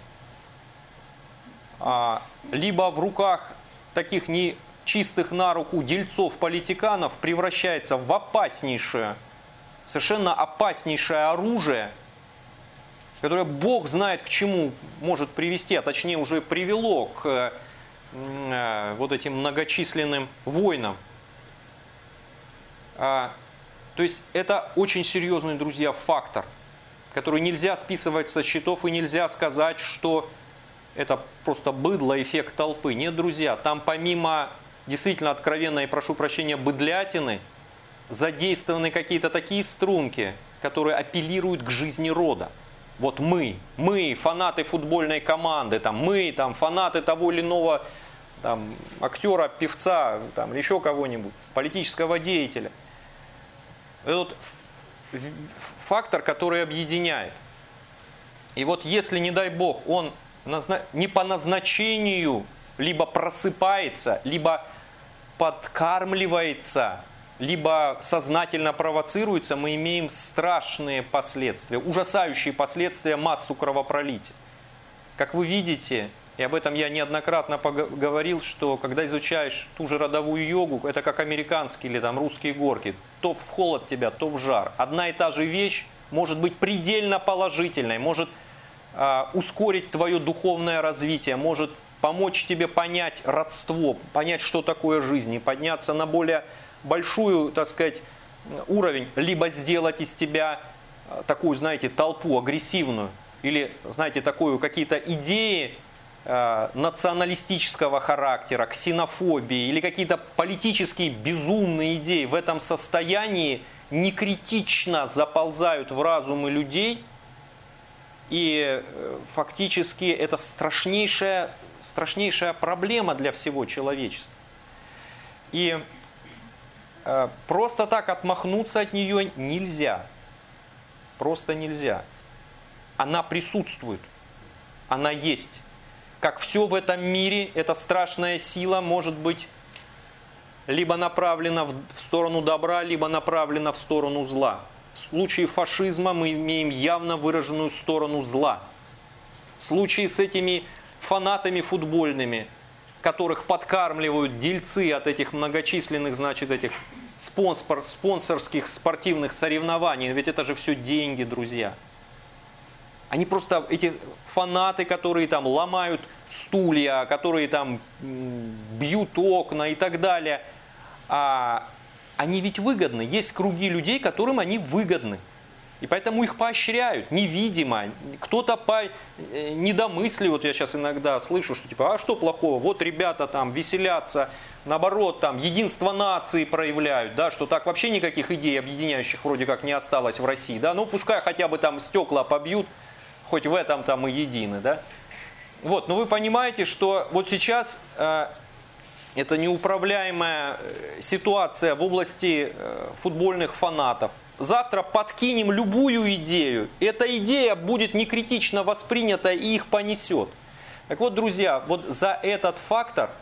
либо в руках таких нечистых на руку дельцов-политиканов превращается в опаснейшее, совершенно опаснейшее оружие, которое Бог знает к чему может привести, а точнее уже привело к э, вот этим многочисленным войнам. А, то есть это очень серьезный, друзья, фактор, который нельзя списывать со счетов, и нельзя сказать, что это просто быдло, эффект толпы. Нет, друзья, там помимо действительно откровенной, прошу прощения, быдлятины, задействованы какие-то такие струнки, которые апеллируют к жизни рода. Вот мы, мы, фанаты футбольной команды, там, мы, там, фанаты того или иного там, актера, певца, там, или еще кого-нибудь, политического деятеля. Это вот фактор, который объединяет. И вот если, не дай Бог, он не по назначению либо просыпается, либо подкармливается, либо сознательно провоцируется, мы имеем страшные последствия, ужасающие последствия, массу кровопролития. Как вы видите, и об этом я неоднократно говорил, что когда изучаешь ту же родовую йогу, это как американские или там русские горки, то в холод тебя, то в жар. Одна и та же вещь может быть предельно положительной, может э, ускорить твое духовное развитие, может помочь тебе понять родство, понять, что такое жизнь, и подняться на более большую, так сказать, уровень, либо сделать из тебя такую, знаете, толпу агрессивную, или, знаете, такую, какие-то идеи э, националистического характера, ксенофобии, или какие-то политические безумные идеи в этом состоянии некритично заползают в разумы людей, и э, фактически это страшнейшая, страшнейшая проблема для всего человечества. И просто так отмахнуться от нее нельзя. Просто нельзя. Она присутствует. Она есть. Как все в этом мире, эта страшная сила может быть либо направлена в сторону добра, либо направлена в сторону зла. В случае фашизма мы имеем явно выраженную сторону зла. В случае с этими фанатами футбольными, которых подкармливают дельцы от этих многочисленных, значит, этих спонсор, спонсорских спортивных соревнований. Ведь это же все деньги, друзья. Они просто, эти фанаты, которые там ломают стулья, которые там бьют окна и так далее, а, они ведь выгодны. Есть круги людей, которым они выгодны. И поэтому их поощряют, невидимо. Кто-то по недомыслию, вот я сейчас иногда слышу, что типа, а что плохого, вот ребята там веселятся, наоборот, там единство нации проявляют, да, что так вообще никаких идей объединяющих вроде как не осталось в России, да, ну пускай хотя бы там стекла побьют, хоть в этом там и едины, да. Вот, но вы понимаете, что вот сейчас э, это неуправляемая ситуация в области э, футбольных фанатов. Завтра подкинем любую идею, эта идея будет некритично воспринята и их понесет. Так вот, друзья, вот за этот фактор,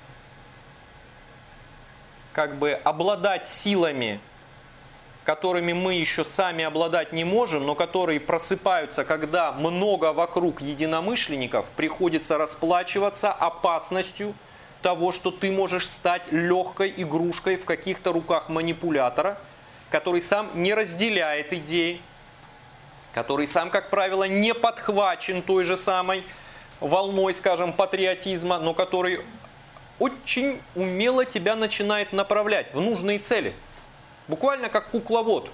как бы обладать силами, которыми мы еще сами обладать не можем, но которые просыпаются, когда много вокруг единомышленников, приходится расплачиваться опасностью того, что ты можешь стать легкой игрушкой в каких-то руках манипулятора, который сам не разделяет идеи, который сам, как правило, не подхвачен той же самой волной, скажем, патриотизма, но который очень умело тебя начинает направлять в нужные цели. Буквально как кукловод.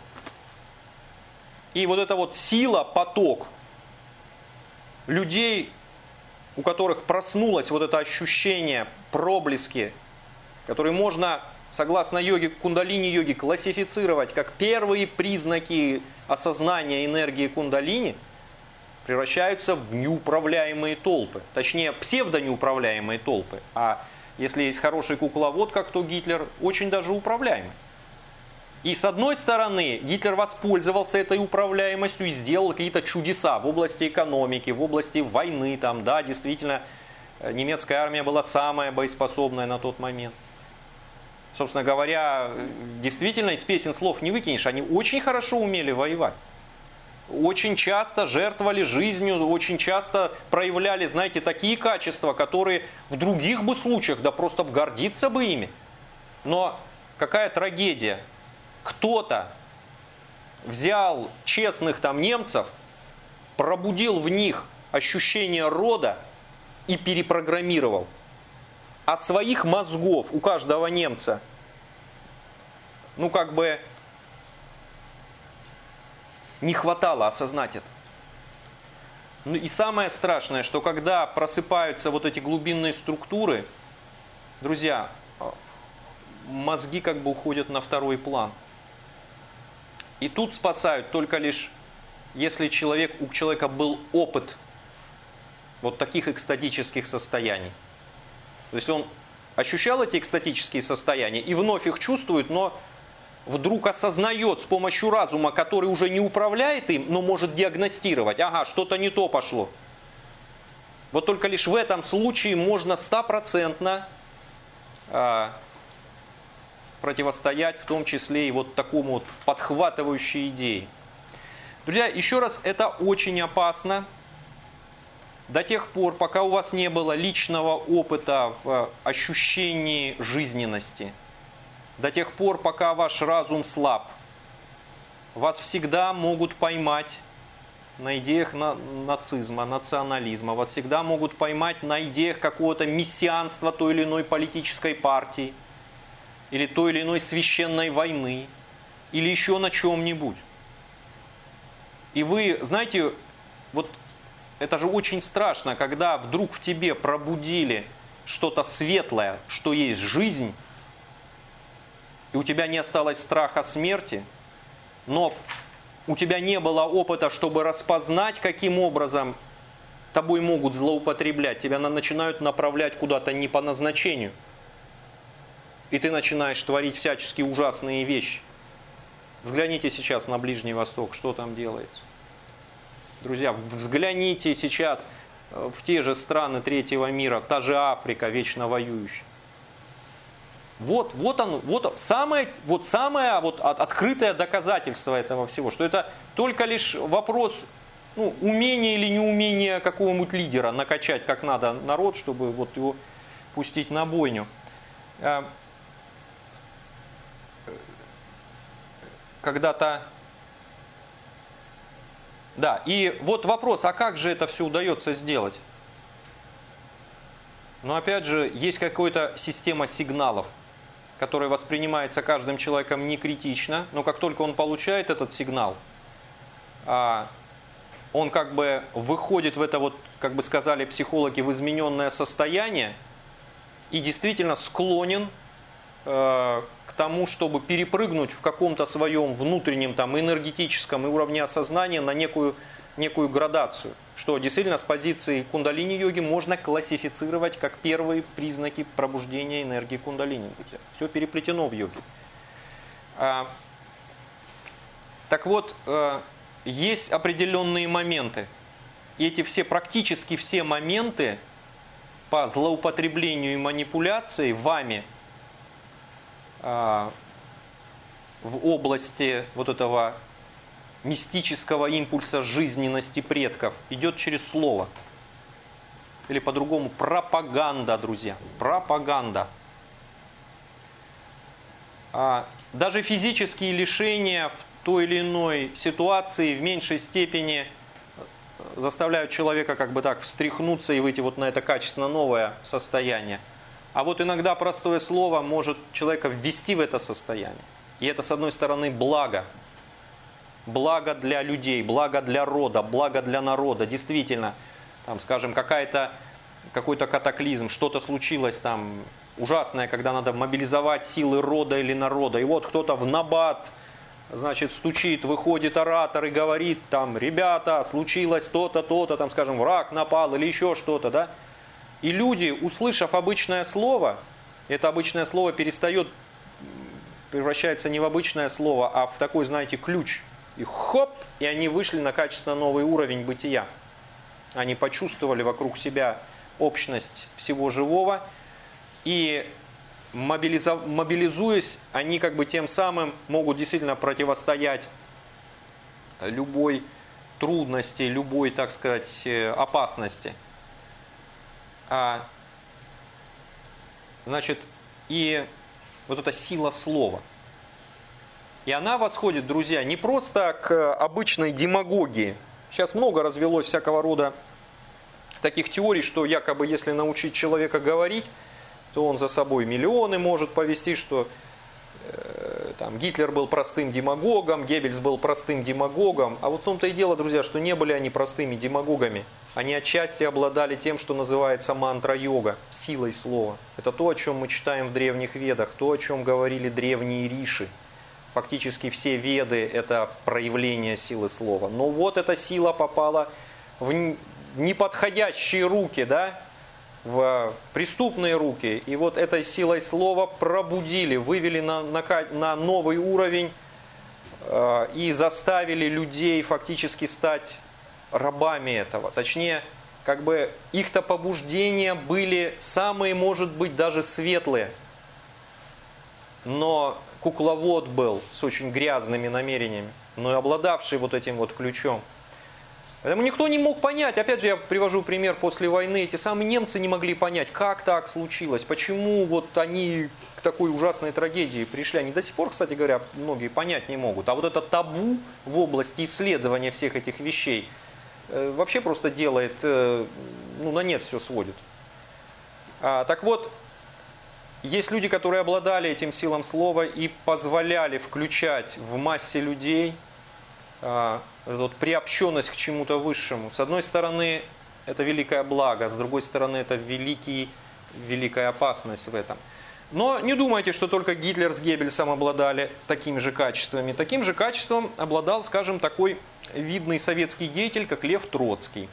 И вот эта вот сила, поток людей, у которых проснулось вот это ощущение, проблески, которые можно, согласно йоге, кундалини-йоги, классифицировать как первые признаки осознания энергии кундалини, превращаются в неуправляемые толпы. Точнее, псевдонеуправляемые толпы. А если есть хороший кукловод, как то Гитлер, очень даже управляемый. И с одной стороны, Гитлер воспользовался этой управляемостью и сделал какие-то чудеса в области экономики, в области войны. Там, да, действительно, немецкая армия была самая боеспособная на тот момент. Собственно говоря, действительно, из песен слов не выкинешь. Они очень хорошо умели воевать. Очень часто жертвовали жизнью, очень часто проявляли, знаете, такие качества, которые в других бы случаях, да просто гордиться бы ими. Но какая трагедия. Кто-то взял честных там немцев, пробудил в них ощущение рода и перепрограммировал. А своих мозгов у каждого немца, ну как бы, не хватало осознать это. Ну и самое страшное, что когда просыпаются вот эти глубинные структуры, друзья, мозги как бы уходят на второй план. И тут спасают только лишь, если человек, у человека был опыт вот таких экстатических состояний. То есть он ощущал эти экстатические состояния и вновь их чувствует, но вдруг осознает с помощью разума, который уже не управляет им, но может диагностировать. Ага, что-то не то пошло. Вот только лишь в этом случае можно стопроцентно э, противостоять, в том числе и вот такому вот подхватывающей идее. Друзья, еще раз, это очень опасно. До тех пор, пока у вас не было личного опыта в ощущении жизненности, до тех пор, пока ваш разум слаб, вас всегда могут поймать на идеях нацизма, национализма, вас всегда могут поймать на идеях какого-то мессианства той или иной политической партии, или той или иной священной войны, или еще на чем-нибудь. И вы, знаете, вот это же очень страшно, когда вдруг в тебе пробудили что-то светлое, что есть жизнь, и у тебя не осталось страха смерти, но у тебя не было опыта, чтобы распознать, каким образом тобой могут злоупотреблять. Тебя начинают направлять куда-то не по назначению. И ты начинаешь творить всяческие ужасные вещи. Взгляните сейчас на Ближний Восток, что там делается. Друзья, взгляните сейчас в те же страны третьего мира, та же Африка, вечно воюющая. Вот, вот оно, вот самое, вот самое вот открытое доказательство этого всего, что это только лишь вопрос, ну, умения или неумения какого-нибудь лидера накачать как надо народ, чтобы вот его пустить на бойню. Когда-то... Да, и вот вопрос, а как же это все удается сделать? Но опять же, есть какая-то система сигналов, которая воспринимается каждым человеком не критично, но как только он получает этот сигнал, он как бы выходит в это, вот, как бы сказали психологи, в измененное состояние и действительно склонен к тому, чтобы перепрыгнуть в каком-то своем внутреннем там, энергетическом уровне осознания на некую, некую градацию. Что действительно с позиции кундалини-йоги можно классифицировать как первые признаки пробуждения энергии кундалини. Все переплетено в йоге. А, так вот, а, есть определенные моменты. И эти все, практически все моменты по злоупотреблению и манипуляции вами в области вот этого мистического импульса жизненности предков идет через слово. Или по-другому пропаганда, друзья. Пропаганда. Даже физические лишения в той или иной ситуации в меньшей степени заставляют человека как бы так встряхнуться и выйти вот на это качественно новое состояние. А вот иногда простое слово может человека ввести в это состояние. И это, с одной стороны, благо. Благо для людей, благо для рода, благо для народа. Действительно, там, скажем, какая-то, какой-то катаклизм, что-то случилось там ужасное, когда надо мобилизовать силы рода или народа. И вот кто-то в набат, значит, стучит, выходит оратор и говорит, там, ребята, случилось то-то, то-то, там, скажем, враг напал или еще что-то, да. И люди, услышав обычное слово, это обычное слово перестает, превращается не в обычное слово, а в такой, знаете, ключ. И хоп, и они вышли на качественно новый уровень бытия. Они почувствовали вокруг себя общность всего живого. И мобилизуясь, они как бы тем самым могут действительно противостоять любой трудности, любой, так сказать, опасности. А, значит, и вот эта сила слова. И она восходит, друзья, не просто к обычной демагогии. Сейчас много развелось всякого рода таких теорий, что якобы если научить человека говорить, то он за собой миллионы может повести, что э, там, Гитлер был простым демагогом, Геббельс был простым демагогом. А вот в том-то и дело, друзья, что не были они простыми демагогами. Они отчасти обладали тем, что называется мантра-йога, силой слова. Это то, о чем мы читаем в древних ведах, то, о чем говорили древние риши. Фактически все веды – это проявление силы слова. Но вот эта сила попала в неподходящие руки, да, в преступные руки. И вот этой силой слова пробудили, вывели на, на, на новый уровень э, и заставили людей фактически стать рабами этого. Точнее, как бы их-то побуждения были самые, может быть, даже светлые. Но кукловод был с очень грязными намерениями, но и обладавший вот этим вот ключом. Поэтому никто не мог понять, опять же я привожу пример после войны, эти самые немцы не могли понять, как так случилось, почему вот они к такой ужасной трагедии пришли. Они до сих пор, кстати говоря, многие понять не могут. А вот это табу в области исследования всех этих вещей э, вообще просто делает, э, ну на нет все сводит. А, так вот, есть люди, которые обладали этим силам слова и позволяли включать в массе людей а, вот, приобщенность к чему-то высшему. С одной стороны, это великое благо, с другой стороны, это великий, великая опасность в этом. Но не думайте, что только Гитлер с Геббельсом обладали такими же качествами. Таким же качеством обладал, скажем, такой видный советский деятель, как Лев Троцкий.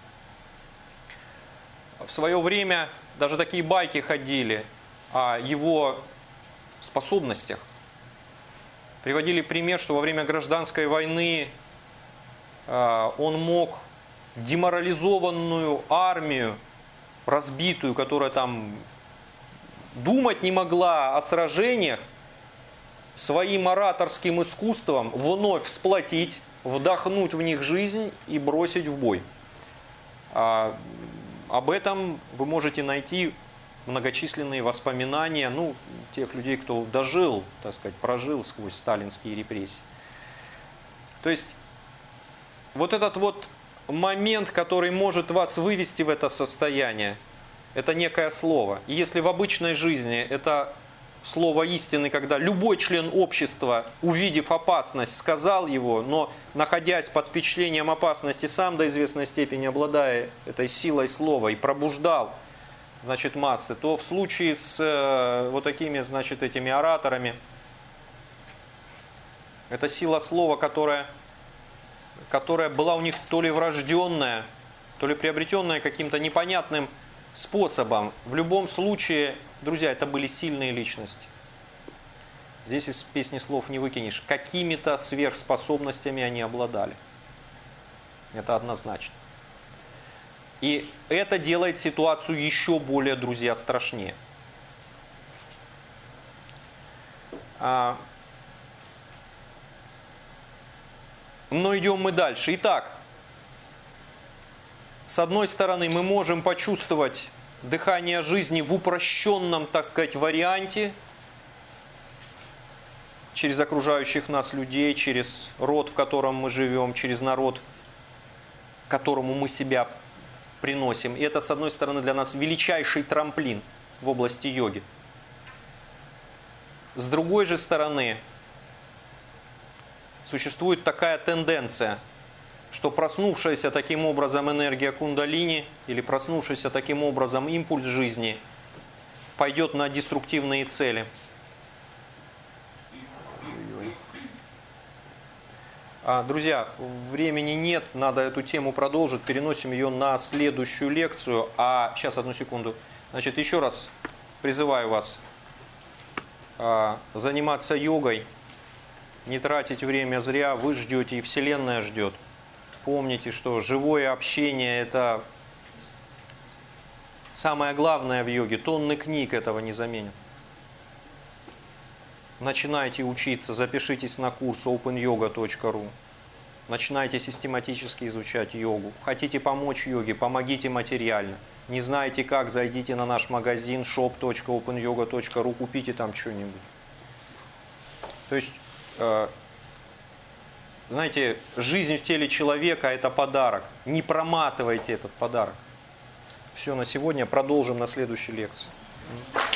В свое время даже такие байки ходили о его способностях. Приводили пример, что во время гражданской войны он мог деморализованную армию, разбитую, которая там думать не могла о сражениях, своим ораторским искусством вновь сплотить, вдохнуть в них жизнь и бросить в бой. Об этом вы можете найти многочисленные воспоминания, ну, тех людей, кто дожил, так сказать, прожил сквозь сталинские репрессии. То есть, вот этот вот момент, который может вас вывести в это состояние, это некое слово. И если в обычной жизни это слово истины, когда любой член общества, увидев опасность, сказал его, но находясь под впечатлением опасности, сам до известной степени обладая этой силой слова и пробуждал, значит, массы, то в случае с э, вот такими, значит, этими ораторами, это сила слова, которая, которая была у них то ли врожденная, то ли приобретенная каким-то непонятным способом. В любом случае, друзья, это были сильные личности. Здесь из песни слов не выкинешь. Какими-то сверхспособностями они обладали. Это однозначно. И это делает ситуацию еще более, друзья, страшнее. Но идем мы дальше. Итак, с одной стороны, мы можем почувствовать дыхание жизни в упрощенном, так сказать, варианте, через окружающих нас людей, через род, в котором мы живем, через народ, к которому мы себя приносим. И это, с одной стороны, для нас величайший трамплин в области йоги. С другой же стороны, существует такая тенденция, что проснувшаяся таким образом энергия кундалини или проснувшийся таким образом импульс жизни пойдет на деструктивные цели. Друзья, времени нет, надо эту тему продолжить, переносим ее на следующую лекцию. А сейчас, одну секунду. Значит, еще раз призываю вас а, заниматься йогой, не тратить время зря, вы ждете и Вселенная ждет. Помните, что живое общение – это самое главное в йоге, тонны книг этого не заменят. Начинайте учиться, запишитесь на курс оупен йога точка ру. Начинайте систематически изучать йогу. Хотите помочь йоге, помогите материально. Не знаете как, зайдите на наш магазин шоп точка оупен йога точка ру, купите там что-нибудь. То есть, э, знаете, жизнь в теле человека – это подарок. Не проматывайте этот подарок. Все, на сегодня продолжим на следующей лекции.